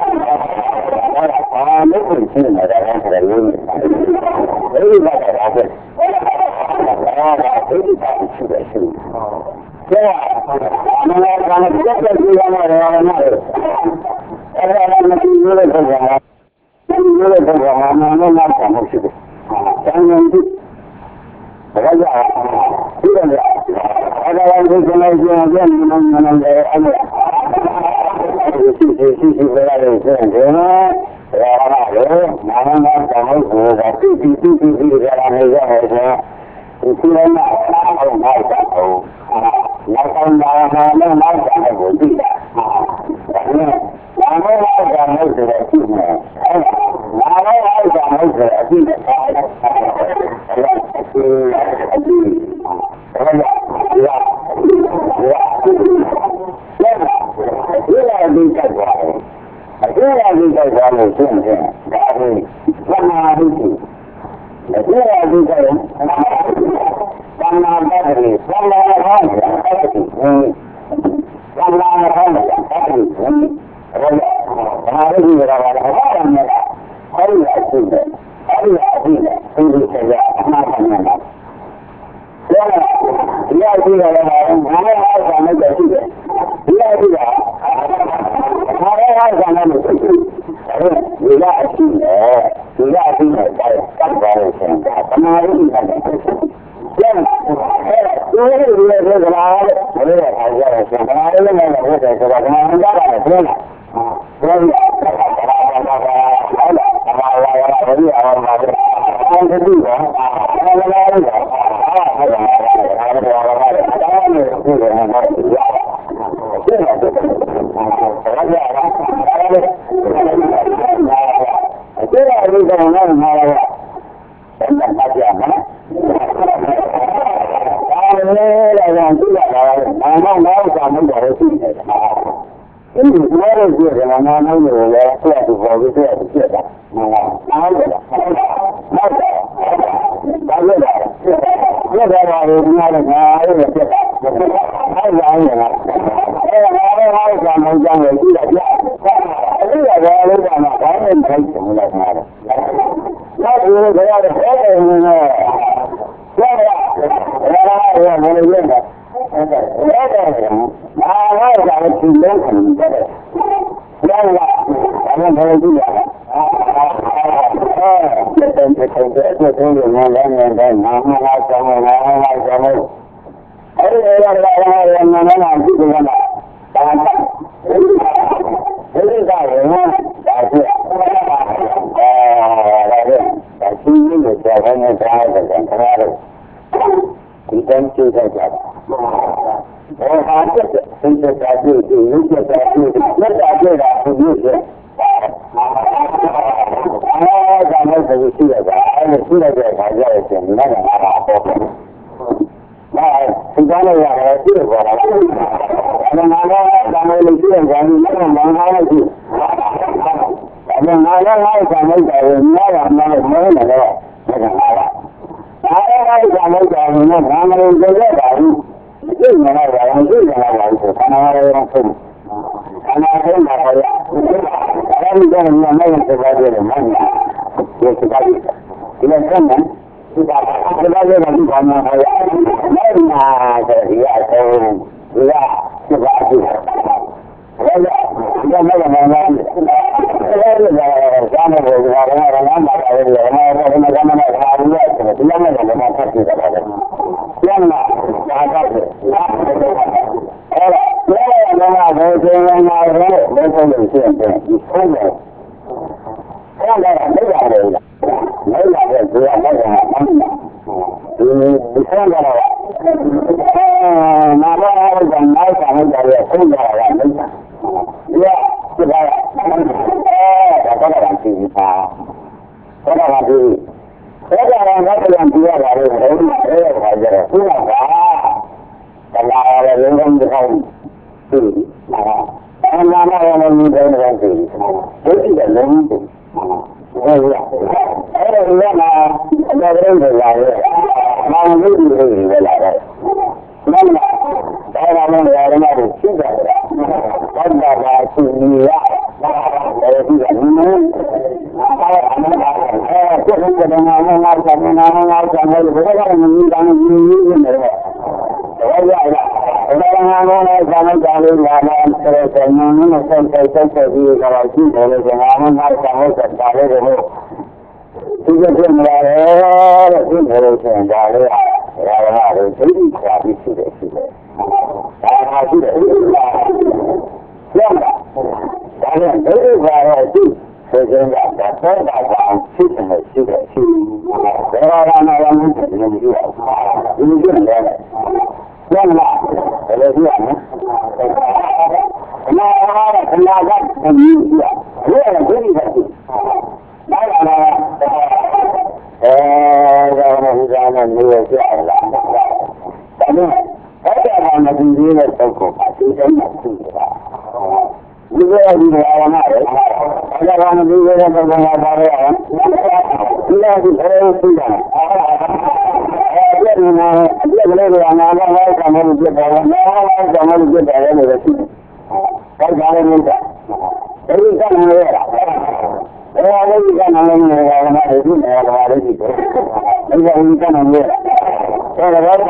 အာမဟုတ်ဘူးရှင်းနေတာကလည်းအဲဒီပါတာပဲအဲ့ဒါအဲ့ဒီပါရှိတယ်ရှိတယ်။ဒါကမနာကလည်းတက်တက်ကြည့်ရမှာလည်းမဟုတ်ဘူး။အဲ့ဒါလည်းမကြည့်ရတဲ့ကောင်ကမကြည့်ရတဲ့ကောင်ကမနာနဲ့မှတ်မှာရှိတယ်။ဆန်းနေပြီ။ဒါကြောင့်ဒီလိုလေအဲ့ဒါလည်းဒီလိုကျရင်ကျန်နေနေနေတယ်အဲ့ဒါရှိရှိရှိရှိပဲလည်းကျန်တယ်နော်။ဒါကလည်းနာမည်ကတောင်းလို့ဆိုတာတိတိတိတိတိကြတာနေရတယ်ဆိုဒီလိုနဲ့အားလုံးလိုက်တာကိုနောက်ဆုံးလာမှလည်းလိုက်တာကိုသိတာဒါနဲ့နာမည်လိုက်တာလို့ဆိုတော့ရှိနေအဲနာမည်လိုက်တာလို့ဆိုတော့အသိနဲ့အဲ့ဒါအသိအသိအဲ့ဒါရရရရဒီကသွားတယ်အကျိုးရဒီကသွားလို့ရှိရင်ဒါကိုဘာမှမဖြစ်ဘူးအကျိုးရဒီကရင်ဘာမှမဖြစ်ဘူးဘာမှမဖြစ်ဘူးဘာမှမဖြစ်ဘူးဘာမှမဖြစ်ဘူးဘာလို့ဒီကဘာလဲအဲ့ဒါနဲ့အဲ့ဒီအဖြစ်နဲ့အဲ့ဒီအဖြစ်နဲ့ဒီလိုဆက်ရအမှားခံနေတာဒါဒီအဖြစ်ကလည်းဘာလဲဘာလဲအားဆောင်နေတယ်ရှိတယ်ဒီအဖြစ်ကဘာလဲအားဆောင်နေတယ်ရှိတယ်ဒီကအဖြစ်နဲ့ဒီကအဖြစ်နဲ့တတ်ပါလို့ဆိုရင်ဒါသမာဓိနဲ့ကျန်အဲဒီလိုမျိုးကလာတယ်ဘယ်လိုအားရလဲဆိုတော့ဒါလည်းလည်းဘယ်လိုဆိုတော့ဘာမှမတားပါနဲ့ပြောလားပြောလို့ဘာသာဘာသာဘာသာဘာသာဘယ်လိုအားမှာလဲအဲ့ဒီကဘာလဲလဲလဲအားဟုတ်ပါဘူးအားတော့ဘာလဲဒါမှမဟုတ်ဘူးနော်ဒီကအဲ့ဒါဘာလဲအဲ့ဒါအရေးကောင်လာမှာလဲအဲ့ဒါမှပြမှာအားလည်းလည်းကြည့်ရတာဘာမှမဟုတ်တာမဟုတ်တော့ရှိတယ်အဲ့ဒီဘာလို့ကြည့်ရမှာမဟုတ်လို့လဲဆက်သူပေါ်ပြီးဆက်ဖြစ်တာမှန်လားအားလို့လားဟုတ်တယ်ဘာလို့လဲဒီကဘာလို့ဒီမှာလဲငါအဲ့ဒါဖြစ်တာအဲ့ဒါအဲ့ဒါအဲ့ဒါအဲ့ဒါကမှကြောင်းလို့ကြည့်ရပြအဲ့ဒါဘာလို့ကမှဘာနဲ့ထိုက်တယ်မလားငါတော့နောက်ဒီလိုကြရတယ်ဟဲ့တယ်နော်ဘာလဲဘာလဲမလို့လဲအဲ့ဒါအဲ့ဒါအာဟာကလည်းဒီလိုခံတယ်ဘာလဲဘာလဲဘယ်လိုကြည့်ရလဲအာအဲ့ဒါတဲ့တဲ့တဲ့တဲ့တဲ့လည်းလည်းလည်းငါမှလာဆောင်ငါမှလာဆောင်အဲ့ဒီရလာလာလာငါမှလာကြည့်ကြလားဒါကဒီကလည်းဒါကြည့်အာဒါလည်းဒါရှင်းနေကြတယ်နဲ့ဒါကလည်းခါတော့ဒီတန်းကျကြကြတယ်ဘာသာတဲ့စင်တဲ့တာကြည့်ကြည့်ရုပ်ချက်တာကြည့်လက်တာကြည့်တာဘုရားကျအာဒါလည်းသိရှိရတာအဲ့ဒီရှိရတဲ့ခါကျရင်လည်းငါကငါပေါ့ဒါသင်္ကြန်ရရတယ်ကြည့်ပါလားအဲ့ဒါငါလည်းဒါလည်းကြည့်ရကြတယ်ငါကမောင်းထားလို့ကြည့်အဲ့ဒါငါလည်းငါ့ကိုမိုက်တယ်ငါကမှလည်းမဟုတ်နဲ့တော့ငါကငါလားအဲ့ဒါကမိုက်တယ်ငါကမလို့ကြည့်ရတာဘူးဒီမှာတော့ဘာလို့ဒီမှာလဲဆိုတော့နားရအောင်ဆုံးအနာဆုံးမှာပါရအဲ့ဒီကနေ့မင်းစကားပြောတယ်မင်းဒီစကားဒီလိုကမ်းဒီကဘာလဲဒီဘာမှမဟုတ်ဘူးမင်းနာတဲ့ရအောင်ဒီကစကားပြောတယ်ဒါကလည်းမမမအဲ့ဒီကဇာမဘောကလည်းရမ်းမှာတယ်ရမ်းမှာတယ်မကမနဲ့ခါလို့ရတယ်ဒီလိုနဲ့လည်းမဖတ်ကြည့်တယ်ကျန်လာဒါကလည်းအဲ့ဒါလည်းလည်းဘယ်ချိန်မှမဟုတ်ဘူးဘယ်ချိန်လို့ရှိရင်ဒီဆုံးတယ်အဲ့ဒါလည်းမရဘူးမရတဲ့ဒီကလည်းဒီဒီဆုံးတော့မာမဟုတ်ကနောက်ဆောင်ကြရဆုံးကြရတာမဟုတ်ဘူးရဒီကအဲ့ဒါကတော့ကြည့်ပါအဲ့ဒါကဒီအဲ့ဒါကငါပြန်ပြရတာလေဘယ်လိုလဲခါကြတော့ဒီကကတလာရလည်းလုံးဝကောင်းပြီဟာအမှန်မှန်လည်းဒီတိုင်းတော့ကြည့်ဒီကြည့်တယ်လုံးဝဟုတ်ရအဲ့ဒါကလည်းတော့ပြန်လာရဲမောင်လေးတွေလည်းလာတယ်မင်းကဒါကလည်းရရမှာရှိတယ်ဘာသာပါရှိနေရတယ်ဒီကနေ့အဲ့အမှန်ပါအဲ့ဒီကနေ့ငါငါငါငါငါငါဘယ်လိုလဲဘယ်လိုလဲဒါနဲ့ဒီနေ့နေတယ်ဟုတ်ရလားဒါကငါငါလည်းဇာမကြလေးငါလည်းဆက်ဆက်နင်းနဲ့ဆက်ဆက်ဆက်ဆက်ပြီးကြတော့ရှိတယ်လေငါငါငါဆောင်ဆက်တာလေးကိုဒီကနေ့မလာရဲတဲ့ဒီလိုဆိုရင်ဒါလေးရာဝနာကိုသိချာပြီးရှိတယ်ရှိတယ်ဒါဟာရှိတယ်ကျောင်းဒါလည်းဒီလိုပါတော့ဒီဆိုကြတာဒါတော့ဒါကရှိတယ်ရှိတယ်ရှိတယ်ဒါကလည်းလည်းမရှိဘူးဒီလိုရှိတယ်ကျောင်းလာဘယ်လိုရှိရမလဲနာရာကနာကဒီလိုရဒီလိုရှိဒါကလည်းအဲဒါကလည်းဒီလိုရှိရလားဒါနဲ့အဲ့ဒါကမကြည့်ရတဲ့ပုဂ္ဂိုလ်ကဒီတိုင်းမှသိတာဒီလိုဒီလိုအားနာတယ်အဲ့ဒါကမကြည့်ရတဲ့ပုဂ္ဂိုလ်ကဘာလဲဒီလိုဒီလိုသိတာအဲ့ဒီမှာဒီလိုလေငါငါငါကမလို့ပြတယ်ငါငါကမလို့ပြတယ်လို့ရှိတယ်ဒါကြတယ်လို့အဲဒီကံရတာအဲဒါလေးကနလည်းနေရာမှာဒီနေရာမှာလေးဒီကအဲဒီကံနေရအဲဒါတော့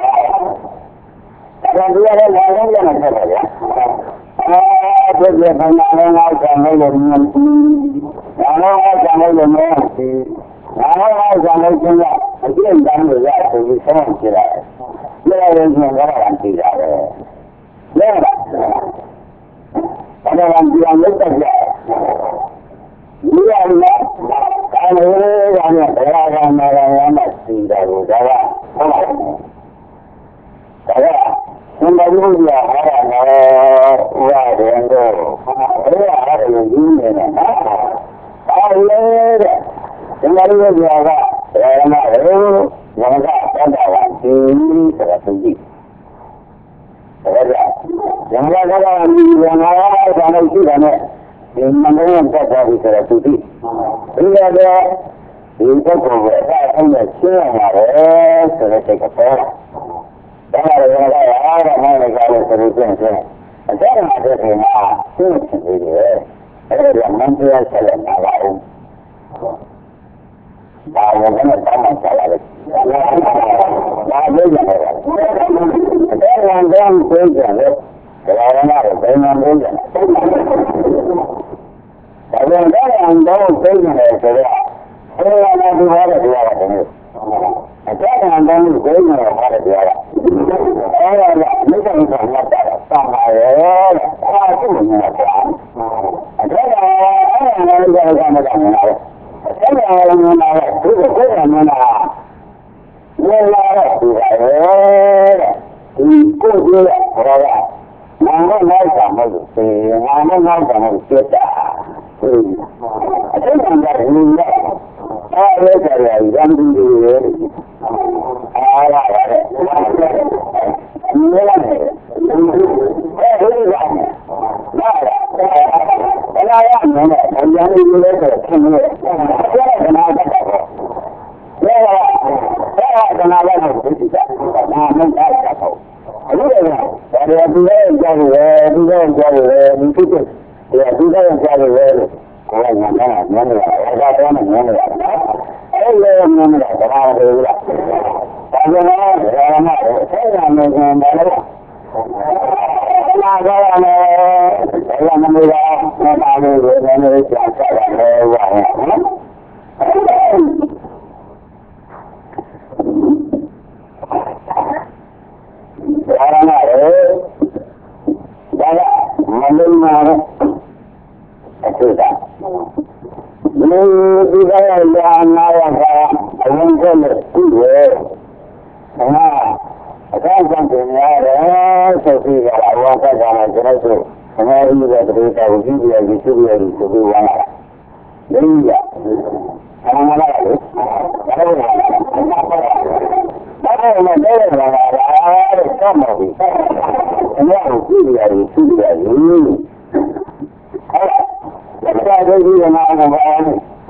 ဒါကြရတဲ့လာတော့ပြန်ဆက်ပါဗျာအဲဒီကဘာမှမလုပ်ကြဘူးလို့မြင်တယ်။ဘာမှမလုပ်ကြဘူးလို့မြင်တယ်။ဘာမှမလုပ်ကြဘူးဆိုတော့အကျင့်တမ်းလို့ရဆိုပြီးဆောင်းကြည့်ရတယ်။ဒီလိုရင်ကတော့ကြည့်ရတယ်။လဲတာ။ဘာလို့ကြည့်အောင်လုပ်တတ်ကြ။ဒီရည်နဲ့ဒါလည်းဒါနဲ့တရားကနာရရမှသိတာကိုဒါကဟုတ်ပါဘူး။ဒါကသံဃာ့ဘုရားအားရနာရတယ်တော့အဲ့ဒါအားလည်းကြီးနေတယ်နော်အားလေတဲ့သံဃာ့ဘုရားကရဟနာရေဝန္ဒသတ္တဝါဒီဆိုတာသူကြည့်အဲ့ဒါဇံဃာကဒီဝန္ဒသာလို့ရှိတယ်နဲ့ဒီမန္တလေးတက်သွားပြီဆိုတော့သူကြည့်ဒီကတော့ဒီပုဂ္ဂိုလ်ကအအဲ့နဲ့ရှင်းရမှာပဲဆိုတဲ့စိတ်ကပေါ်ဒါလည်းလည်းအားရမှလည်းကားလို့ဆိုလို့ကျင်းကျင်းအကြမ်းအတဲ့ကမှာသိနေတယ်အဲ့ဒါမှန်တရားဆက်လက်လာပါဦးဒါလည်းလည်းတောင်းမှဆက်လာတယ်ဒါလည်းလည်းအဲ့ဒါလည်းတော့သိကြတယ်ဒါလည်းလည်းဘယ်မှာလဲဒါလည်းလည်းတော့သိနေတယ်ဆိုတော့အဲ့ဒါလည်းဒီဘာလဲဒီဘာလဲအကျဉ်းအတိုင်းကိုယ်နဲ့ဟာတယ်ပြောတာအဲ့ဒါကမိစ္ဆာမိစ္ဆာမှတ်တာသာမရဲတဲ့အားသူ့နေတာပေါ့အဲ့ဒါကအဲ့ဒါလည်းကြောက်ကြမှာတယ်အဲ့ဒါလည်းမနာဘူးသူကကိုယ်ကမနာဘူးလာတော့ဒီပါရဲတဲ့ဒီကိုယ်ကြီးကဘာလဲနာမနောက်တာမဟုတ်ဘူးစေနာမနောက်တာမဟုတ်ဖြစ်တာအဲ့ဒါကလည်းအားရကြရရံဒီရေအားရရတယ်ဒီလိုနဲ့အဲဒီကနားလာရမယ်နဲ့အញ្ញလေးလေးဆိုတော့ခင်ဗျာအဲ့ဒါကနားတတ်တယ်ဒါကဒါကနားလည်းမဖြစ်ဘူးဒါမှမဟုတ်တာပေါ့အဲ့ဒါကဒါရဒီလေးကြောက်တယ်ဒီလေးကြောက်တယ်ဒီဖြစ်တယ်ဒီလေးကြောက်တယ်ကိုယ်ကညာတာညနေရတာတော့ညနေရတာအဲ့လိုညနေရတာဘာလို့လဲဒါကြောင့်လည်းဒါမှဆက်ရမယ်ဆိုရင်လည်းနာကြရမယ်ဘာမှမလုပ်ရဘူးဘာလို့လဲနည်းနည်းကြာကြာတယ်ဘာလဲနော်ဒါရနာရေဒါကမလုံးမာတော့အခုကဒီဒီကရလာနာရတာအလုံးစုံနဲ့ပြီးရဲ့ငါအကောင်းဆုံးတင်ရတယ်ဆိုပြီးကြတာဝါသကလည်းကျွန်တော်တို့ခမောကြီးတဲ့တိတော်ကိုကြည့်ရပြီးသူ့ရဲ့ဆိုပြီးဝါလာတယ်ဒီကဆန္ဒလာတယ်ဒါလည်းဒါလည်းမတော်တယ်လာတာအားရတော့မဟုတ်ဘူးကျွန်တော်ကြည့်ရတယ်သူ့ရဲ့ဟုတ်ဒါကြည့်ရမှာတော့ဘာလဲ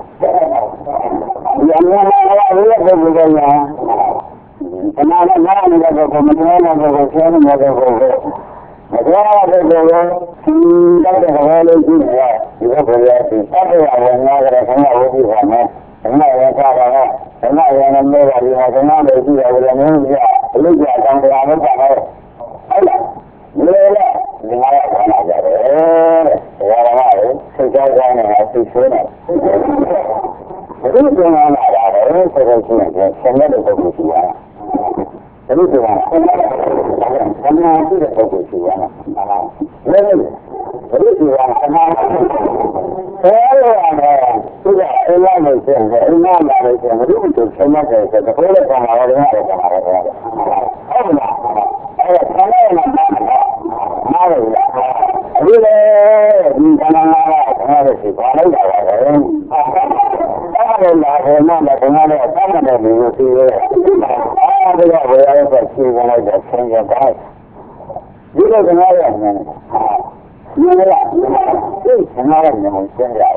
။ညနေမှာလည်းဘယ်လိုလဲ။ခဏလည်းနားနေတဲ့ကောမတော်နေတဲ့ကောဆင်းနေတဲ့ကောပဲ။မတော်တဲ့ကောကိုတောက်တဲ့ကောလေးကြည့်ရဒီဘက်ရဲ့ဒီသတ္တဝါဝင်လာတဲ့ခဏဝိပ္ပာနဲ့ခဏရတာကခဏရနေနေပါဒီမှာခဏလေးကြည့်ရတယ်မင်းကြီးအလုပ်ကြအောင်တရားလုပ်တာဟုတ်လား။လေလေဒီမှာဘာလာကြတယ်။ဒါကလည်းစိတ်ကြောက်ကြနေတာသိဆွေးနေ။ဘယ်လိုပြောရမှာလဲဆိုတော့ရှင်ကဆင်းရဲတဲ့ပုဂ္ဂိုလ်ရှိရတာ။ဘယ်လိုပြောရမလဲ။ဆန္ဒရှိတဲ့ပုဂ္ဂိုလ်ရှိရတာ။လဲလေဘယ်လိုပြောရမလဲ။ဆဲရရတယ်သူကအိမ်လာလို့ဆင်းတယ်အိမ်လာလို့ဆင်းတယ်ဘယ်လိုပြောဆင်းရဲတယ်ဆိုတော့ဘယ်လိုကောင်းလာလဲဘာလဲကောင်းလာလဲဟုတ်လား။အဲ့ဒါဆန္ဒရမှာမားလို့ဒီလေဒီကနာလာတာကလည်းဘာလို့လာလဲအဲ့ဒါလာတယ်မှလည်းဘယ်မှာလဲအမှန်တည်းလို့သိရဲအားဒါကဘယ်ရလဲဆိုရှင်းဝင်လိုက်တော့ဆင်းရဲတယ်ဒီလိုကနားရနေတယ်ဒီလိုလားဒီကနားရနေမှရှင်းရတယ်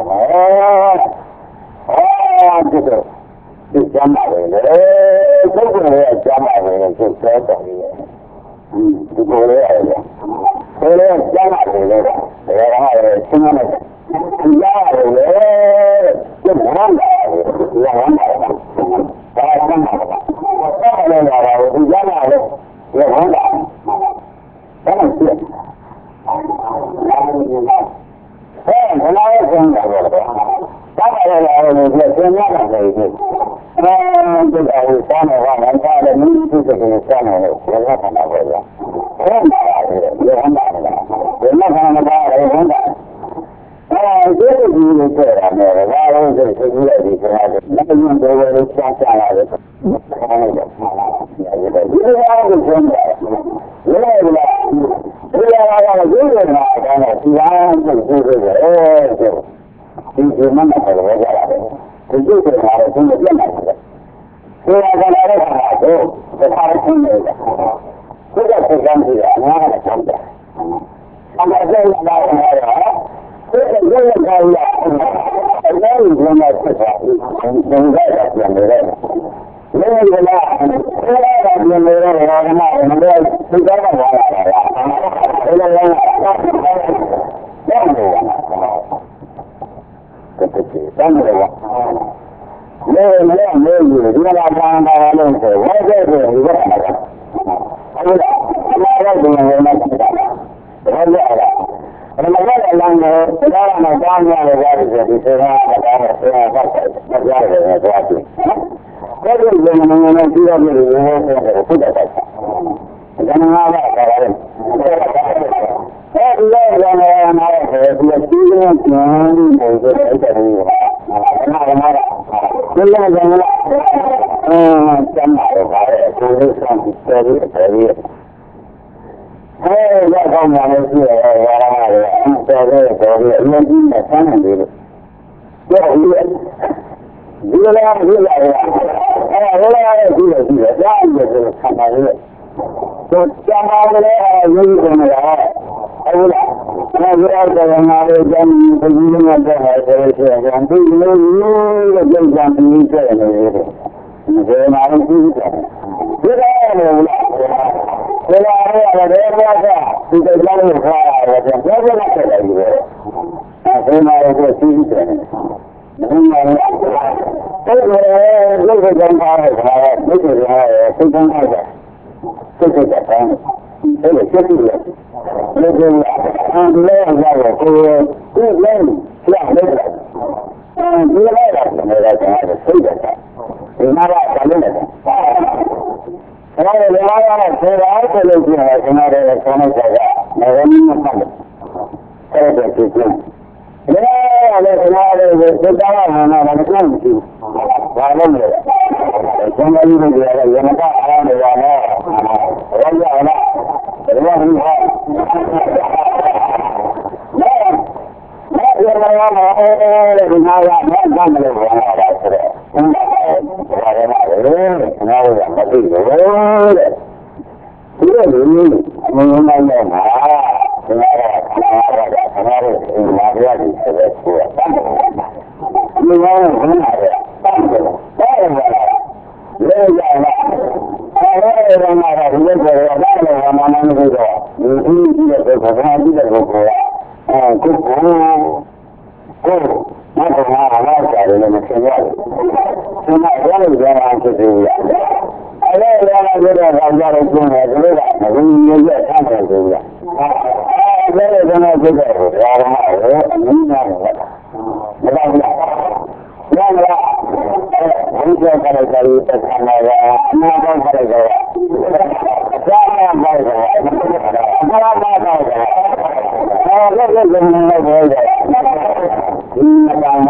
အာဒီတော့ဒီကျမ်းပါလေပုဂ္ဂိုလ်ရဲ့ကျမ်းပါလေကိုသိတယ်ဒီကိုယ်ရဲ့အဲ့ဒါကိုယ်ရဲ့ကျမ်းပါလေလေဒါကလည်းရှင်းရတယ်这不让的，让人买的，当然买的，当然买的，我家买的，也能买，当然是。哎，我那也真的，当然了，我们这天天的这一句，嗯，这个三的话，咱家的民宿这个三的，我看到过的，很大的，也很大的，我那看到的也很大。啊，这个就是这样的，然后就是现在的现在的，那个用这个下下来的，看那个，那个，这个是真的，原来的，原来那个就是那个，西安就是这个，哎，就，就是慢慢的我下来的，这就是他的真的变来的，虽然刚才那个嘛，就，是他的真的，这个是真的，那个是真的，他们这个那个那个。这个这个可以啊，很多以前的市场，现在的也没了。因为什么？现在的也没了，什么？我们这最高的我来了，这个人这样子的，这不是这样子的。没有没有没有，你那个刚刚那个是，我这是一个什么的？他说，那个什么人呢？我这个。那么这个呢，这个呢，当年的话就是，就是说，那个是那个那家里人的关系。这个就是我们呢，主要就是因为这个负责的，咱们那边搞的。哎，这个呢，那个是这个新疆经这个这个的，那个那个，现在怎么了？嗯，先买的话，就是上这里这里。哎，这方面的是，我来了，这这这这，我今天三年多了，要一个，一个两个月了，哎，我来了几个几个，这样就是看到这个，就相当于呢，有一种的，哎，那主要是我们这边不是那个这还是是，像对于那个就像你这样的，你这哪里去的？这个没有了。这个我我这个是这个家里话，我这我这个是这个，啊，所以呢，我就继续讲。嗯，这个这个讲法的话，这个的话，非常好的，这个讲法，这个确实的，这个啊，那样的我这个这个这样的，嗯，另外的什么来讲是这个的，你那个反正的。然后另外呢，除了这个之外，现在这个可能这个每个人看的，这个是这样。另外呢，现在这个这当然呢，那个问题，完了没有？现在一个月了，也没干啥的话呢，我讲了，这个很好。那那现在我们呃这个那个那那么的我们来是的，嗯。我说那个，那我讲的这个，这个你我们那个嘛，那个那个那个那个马边的这个车，你讲我们那个，当然了，当然了，这个讲了，那个那个那个这个那个我们那个，你你这个可能这个不可，啊，不可，哦。那可能俺们家里那么听话的，现在我们家是这样的，俺们原来这个俺家的兄弟知道吧？我们也也看着对不对？啊，现在现在这个我他妈我明年我，没办法，那个，我们家他那个一看那个，那个他那个，家里买的，他妈买的，啊，那个是那个的。嗯，那当然了，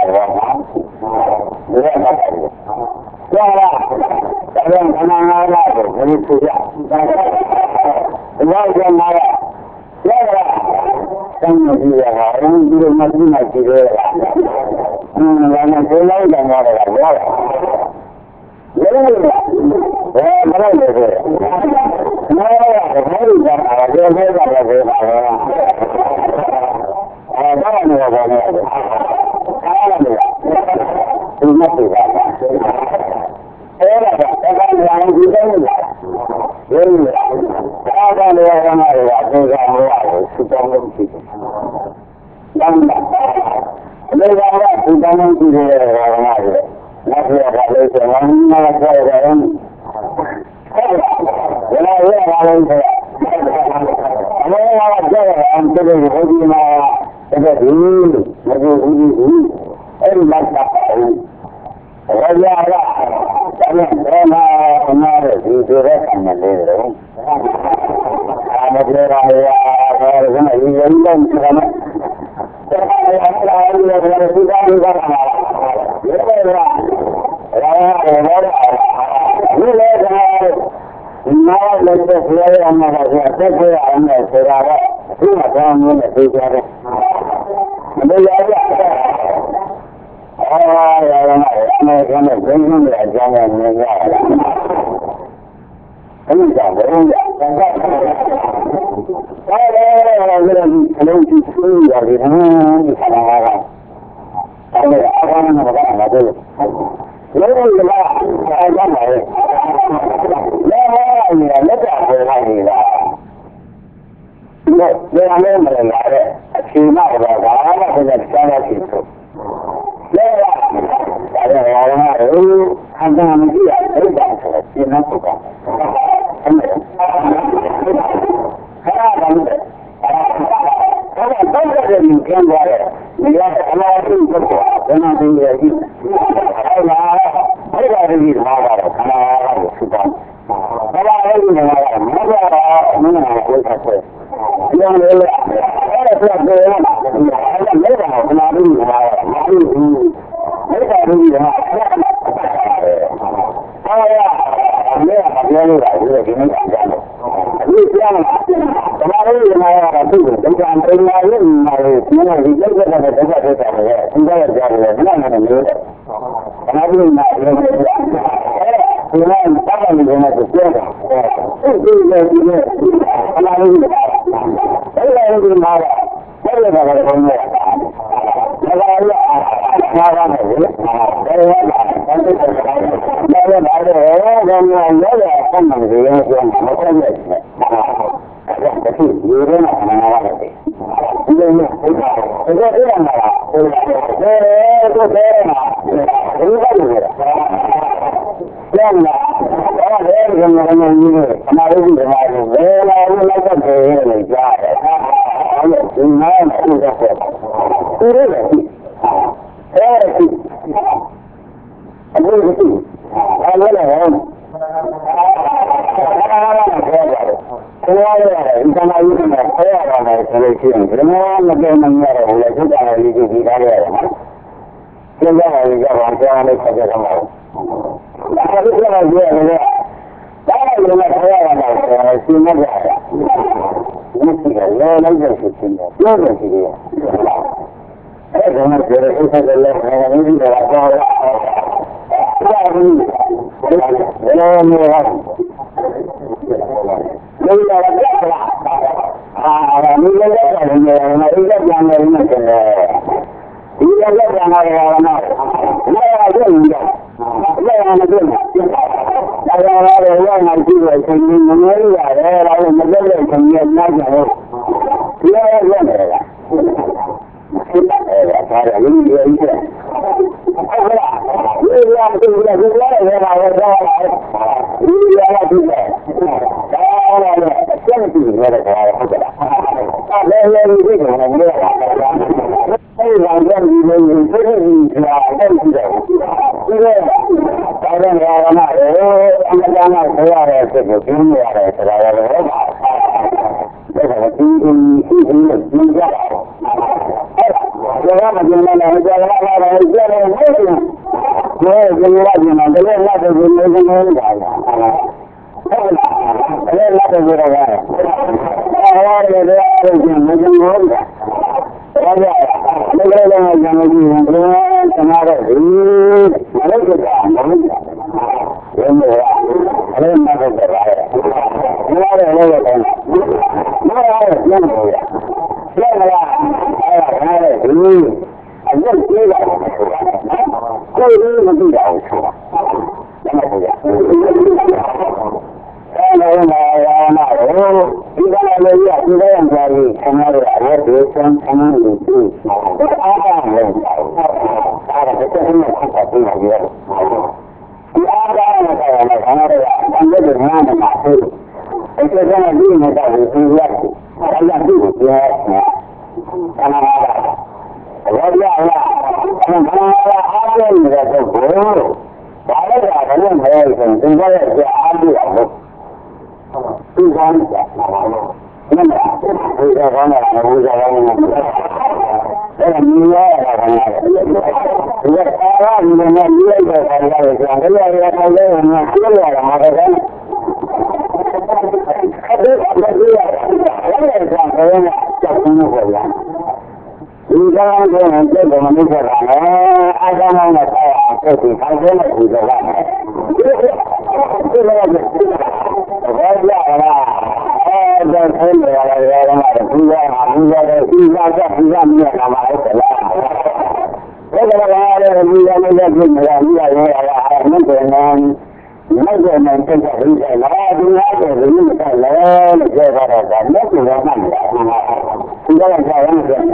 我也没看过。这样吧，咱们看看那个我们出价，我先拿了，这个三个几个吧，我们这个那几那几个了，嗯，咱们回来一点拿的了，不要了。没有了，我没有这个，没有了，我没有讲了，这个没有了，这个。啊，当然没有，当然没有，当然没有，什么事情？哎呀，这个两个几个人，所以，当然没有那个，这个没有，是这样问题。 They are not to come into the market. Not yet, I was a one minute ago. When I read all of it, I know I was there until the Hudina, the Hulu, the Hulu, and like that. Rajara, I mean, then I know you do that in the little. I'm a good idea. I was going to use ဒေသံခဏလို့သူအားအားလည်းအားလည်းတစ်ချက်နဲ့ဆက်တာပြီးပါပြီဒီအားအားနဲ့ခါရမယ်ခါရတဲ့အန်တဲ့ဉာဏ်နဲ့မှာသိအဲ့ဒါကဒီမှာတော့ဒီရက်ကိုအဲ့ဒါဒီကိုပြောတာခဏပါဘာလို့လဲခဏပါအားလည်းနေတဲ့တော့ဘာလို့ဘာလဲကလည်းမရဘူးဆိုရင်ဒီကရဲ့အားပြီးအောင်လို့ဒီကောင်းတာပါလို့နည်းနည်းဒီကကောင်းတာမဟုတ်ကြဘူးအဲ့ဒါမြင်ရတာကလည်းဒီကအားရနေနေပြီးလိုက်တဲ့ခါကျတော့ဆရာကလည်းရအောင်လဲငါပြောရတာမှာပဲအဲ့ဒါကလည်းအဲ့ဒါကလည်းကြောက်နေပါလားဒီကောင်ကလည်းတက်တယ်မလုပ်ကြတာလေအားကောင်းကောင်းနဲ့ဆက်ဆက်ပြီးခေါင်းထဲနဲ့ဒီကောင်ကဒီလိုဒီလိုဘာကြလားအဲ့ဒါဆင်းနေရတာရောတော့ဒီကဘူးရတယ်ဒီကကဒီကမြင်လာမှာဟုတ်လားအဲ့ဒါကလည်းဒီကလည်းပြည့်နေရပြီရောရတာအဲ့ဒါနဲ့နောက်ကျမှတက်ကြပြီးတယ်လားဒီလားဆိုဒီလိုကလည်းပြောတာတော့လက်ကျင်ရမှန်းတယ်ဒီကလည်းကြောက်ရတယ်ဒီ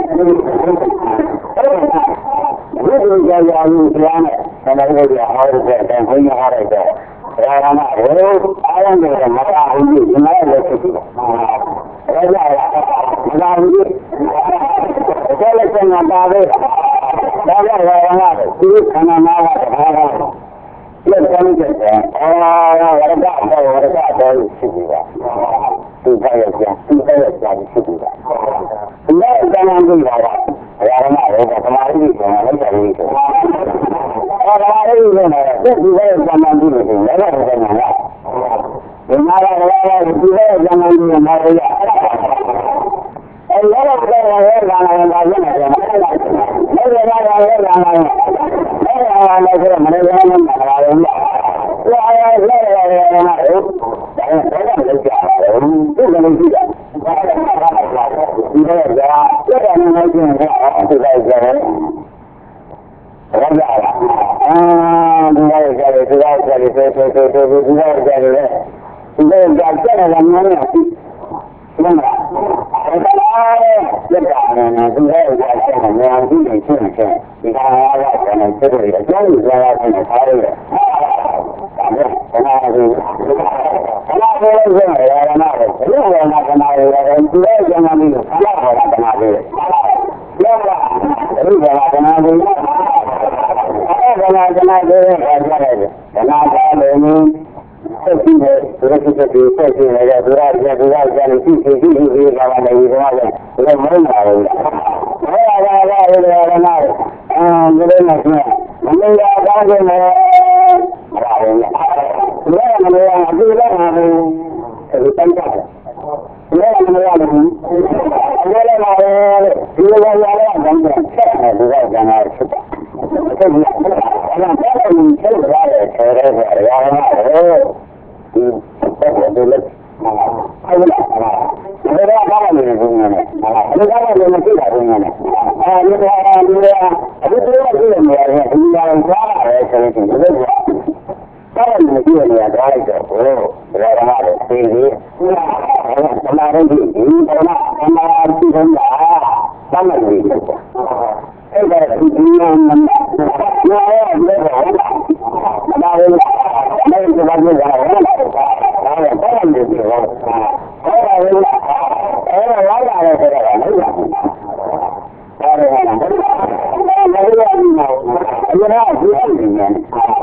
လိုကြောက်ရလို့ကြားနေတယ်ဘယ်လိုလဲဟောတဲ့တန်ခွင့်ရတဲ့ဒါကမှဘယ်လိုအားလုံးတွေမအားဘူးဒီမှာလည်းဖြစ်တယ်အဲ့ဒါကမလာဘူးဒါလည်းကျန်တာပဲဒါကလည်းရတယ်ဒီခန္ဓာနာကတခါကပြတ်သွားတယ်အာဝရဒတော့ဝရဒတော့ရှိပြီပါသူကရပြန်သူကရပြန်ရှိပြီပါဒီလိုတန်းတန်းပြီးပါပါဘုရားမရောကသမာဓိကိုလည်းလိုက်တယ်လို့ဆိုအာသမာဓိကိုလည်းသူကရပြန်တန်းပြီးလို့လည်းလည်းတော့ပြန်လာဒီမှာလည်းလည်းသူကရပြန်တန်းပြီးမှာရရအဲ့တော့တော့လည်းလည်းလာလာလာပြန်တယ်လည်းလည်းလာလည်းလာလာအဲ့ဒါလည်းဆိုမနေ့ကလည်းမလာဘူး။ဒါလည်းလည်းလည်းလည်းလည်းဒါလည်းလည်းကြာတယ်။ဒီလိုမျိုးကြည့်တာ။ဒီတော့ကြာတက်တယ်နေကျင်တယ်အဲဒီလိုကြာတယ်။ဘာကြလဲ။အာဒီလိုကြာတယ်ဒီလိုကြာတယ်ဆိုဆိုဆိုဆိုဒီလိုကြာတယ်ဒီလိုကြာတယ်လည်းမင်းမင်းအဲ့ဒါလည်းလက်တာနဲ့သူလည်းကြာတယ်နေအောင်ကြည့်နေချင်းချင်းဒီကနေ့ကလည်းဆက်ပြီးအကျဉ်းကြီးကြားရတယ်ထားရတယ်။ဒါကနာရီနာရီလည်းရရနာတယ်။ဘယ်လိုလဲနာရီလည်းဒီလိုကျန်နေလို့ဆလာဟောတာနာရီ။လောကဒီကနာရီအဲ့ဒါကနာရီလည်းကြားရတယ်။နာရီလည်းဆက်ပြီးတော့ဒီလိုဆက်ပြီးဆက်ပြီးလည်းဒုရရဒုရရလည်းရှိရှိရှိရှိကလာနေပြီတော့လည်းမလုံးပါဘူး။အဲ့ဒါကလည်းရရနာတယ်။အဲဒီလိုနဲ့မင်းရကောင်းတယ်နော်။ဟာဘူး။လည်းမလို့အတူလည်းဟာဘူး။ဒီတိုင်းကြတယ်။လည်းမလို့ရတယ်။လည်းလည်းပါပဲ။ဒီလိုရရလည်းအတိုင်းဆက်တယ်ဒီကကနာဖြစ်တယ်။အဲ့ဒီအဲ့ဒါတော့mìnhဆက်ရတယ်ဆရာကရရနာတယ်။ဒီဆက်တယ်လည်းအဲ့ဒါကဘာလဲနေဘူးနဲ့အဲ့ဒါကလည်းမသိတာဘူးနဲ့အဲဒီကအဲဒီကအခုတို့ကကြည့်နေရတယ်ဒီကောင်ကြားရတယ်ဆိုရင်ဒီလိုကတော်တယ်ကြည့်နေရတာလိုက်တော့ဘယ်လိုဘယ်မှာလဲသိသေးသမာဓိဒီဘာမှသမာဓိဆိုတာသမဏေအဲ့ဒါဒီဒီနာမနာရလည်းဘာလဲဒါလည်းလည်းဒီဘာလဲဒါလည်းဘာလဲဘာလဲဒီလိုအဲ့ဒါလည်းအဲ့ဒါလာရတယ်ဆိုတာကလည်းဒါလည်းအဲ့ဒါလည်းဘာလို့လဲအရင်ကဒီလိုနေတယ်အဲ့ဒါလည်းအဲ့ဒါလည်းဘာ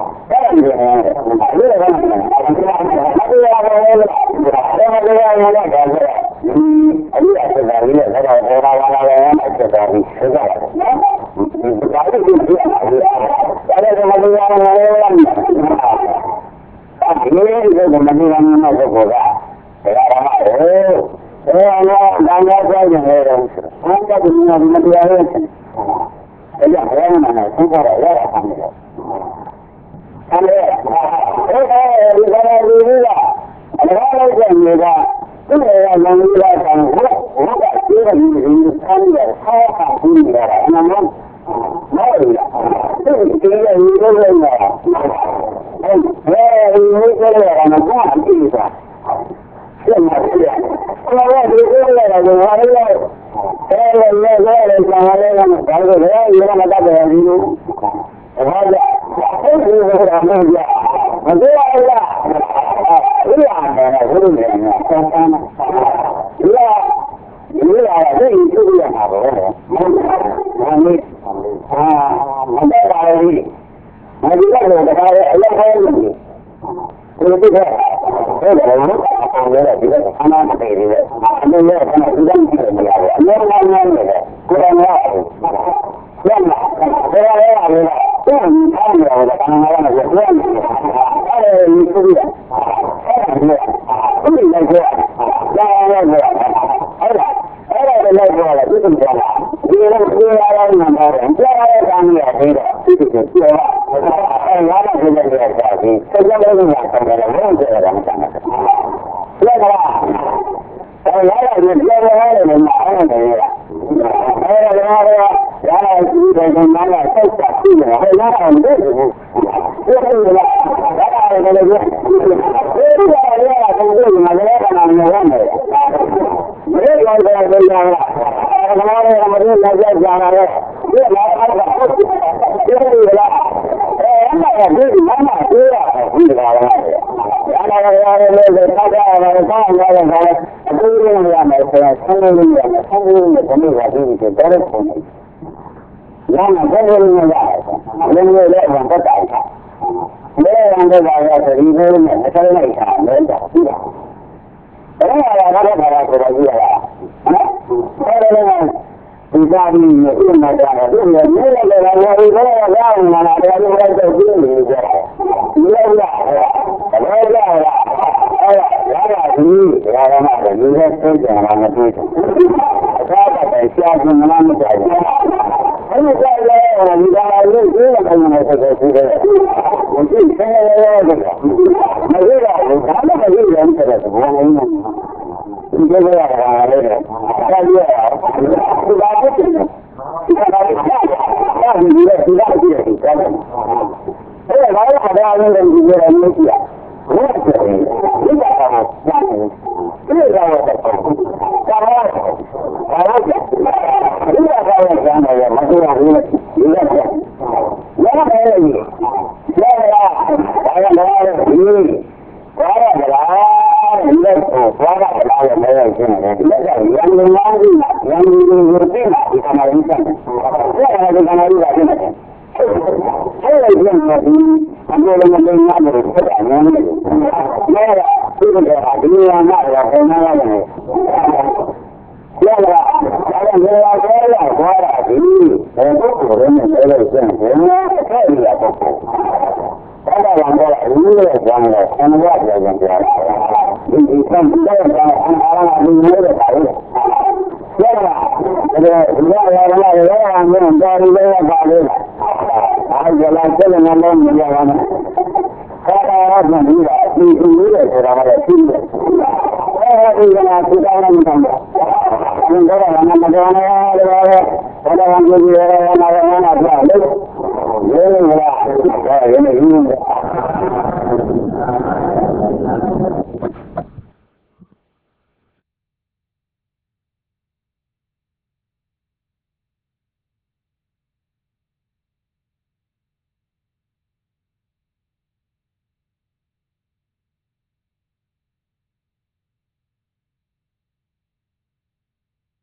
လို့လဲအဲ့ဒါလည်းအဲ့ဒါလည်းအဲ့ဒါလည်း Kalau saya ia mata dari itu, ada apa ini orang India? Ada apa? Ini ada guru ni, sama. Ia ia ada itu dia apa? Ini ah, ada dari. Nanti kalau ada Allah hari. Itu dia. Ada juga anak ada ini. Ada yang anak sedang dia. Normal dia. Kurang apa? Yang saya ada. Tuhan ada ada anak-anak yang ada itu dia. Ini lagi. Jangan lagi. Ada ada lagi ada itu dia. Dia dia ada nama dia. Dia ada kami ada. Itu dia. Ada juga dia jadi. Saya lagi nak kata orang dia orang sana. Ya lah. Saya lagi dia ada nama dia. Ada ada ada itu dia nama saya. Ada nama dia. Dia ada ada ada dia. Dia ada ada dia nama nama. Mereka ada ada हमारे हमारे नजर जाना है ये लाभ ये मिला है ये माना पूरा हमारे हमारे लोग सादा हमारे काम वाले हमारे पूरे इंडिया में संपूर्ण इंडिया में संपूर्ण बने वाली के दर्द होने यहाँ नजर नहीं आ रहा है लेकिन ये लोग हमको चाहिए मेरे अंदर जाएगा शरीर में नजर नहीं था मेरे जाती है अरे हमारा बड़ा बड़ा जी है Jadi ini macam itu, ini adalah yang ini adalah yang mana ada yang berada di sini. Ia adalah, kalau ada, ada, ada ini, ada mana, ini saja mana itu. Siapa saya siapa mana saja. Ini saja orang di dalam ini, ini yang mana saja saja. Mungkin saya ada. Mereka, mana lagi yang terasa semua ini. Ini adalah ada. Saya sudah betul. Kita tidak tidak tidak tidak. Eh, kalau ada orang yang juga ini dia. Tidak tahu. Tidak tahu. Kalau kalau tidak tahu sama ya, masalah ini. Tidak. Mana lagi? Ya ya. Saya ada ini. Saya ada ini. Saya ada ini. Yang lagi yang berbeda di kamar ini. Saya ada kamar ini. Saya yang tadi ambil mendengar berita ini. Saya sudah ada yang ada yang ada. Saya saya melihat saya saya ini. Saya orang yang saya saya saya lihat aku. Ada yang ada ini yang ada yang ada yang ada. Ini kan saya orang ini ada. Ya, ada dua orang yang dari luar balik. Ada jalan jalan malam jalan. Kalau orang ini ini orang ini. Eh, ini nak kita orang mana? Ini orang mana mana ada ada yang jadi orang mana mana ada. Ini lah, ini ini.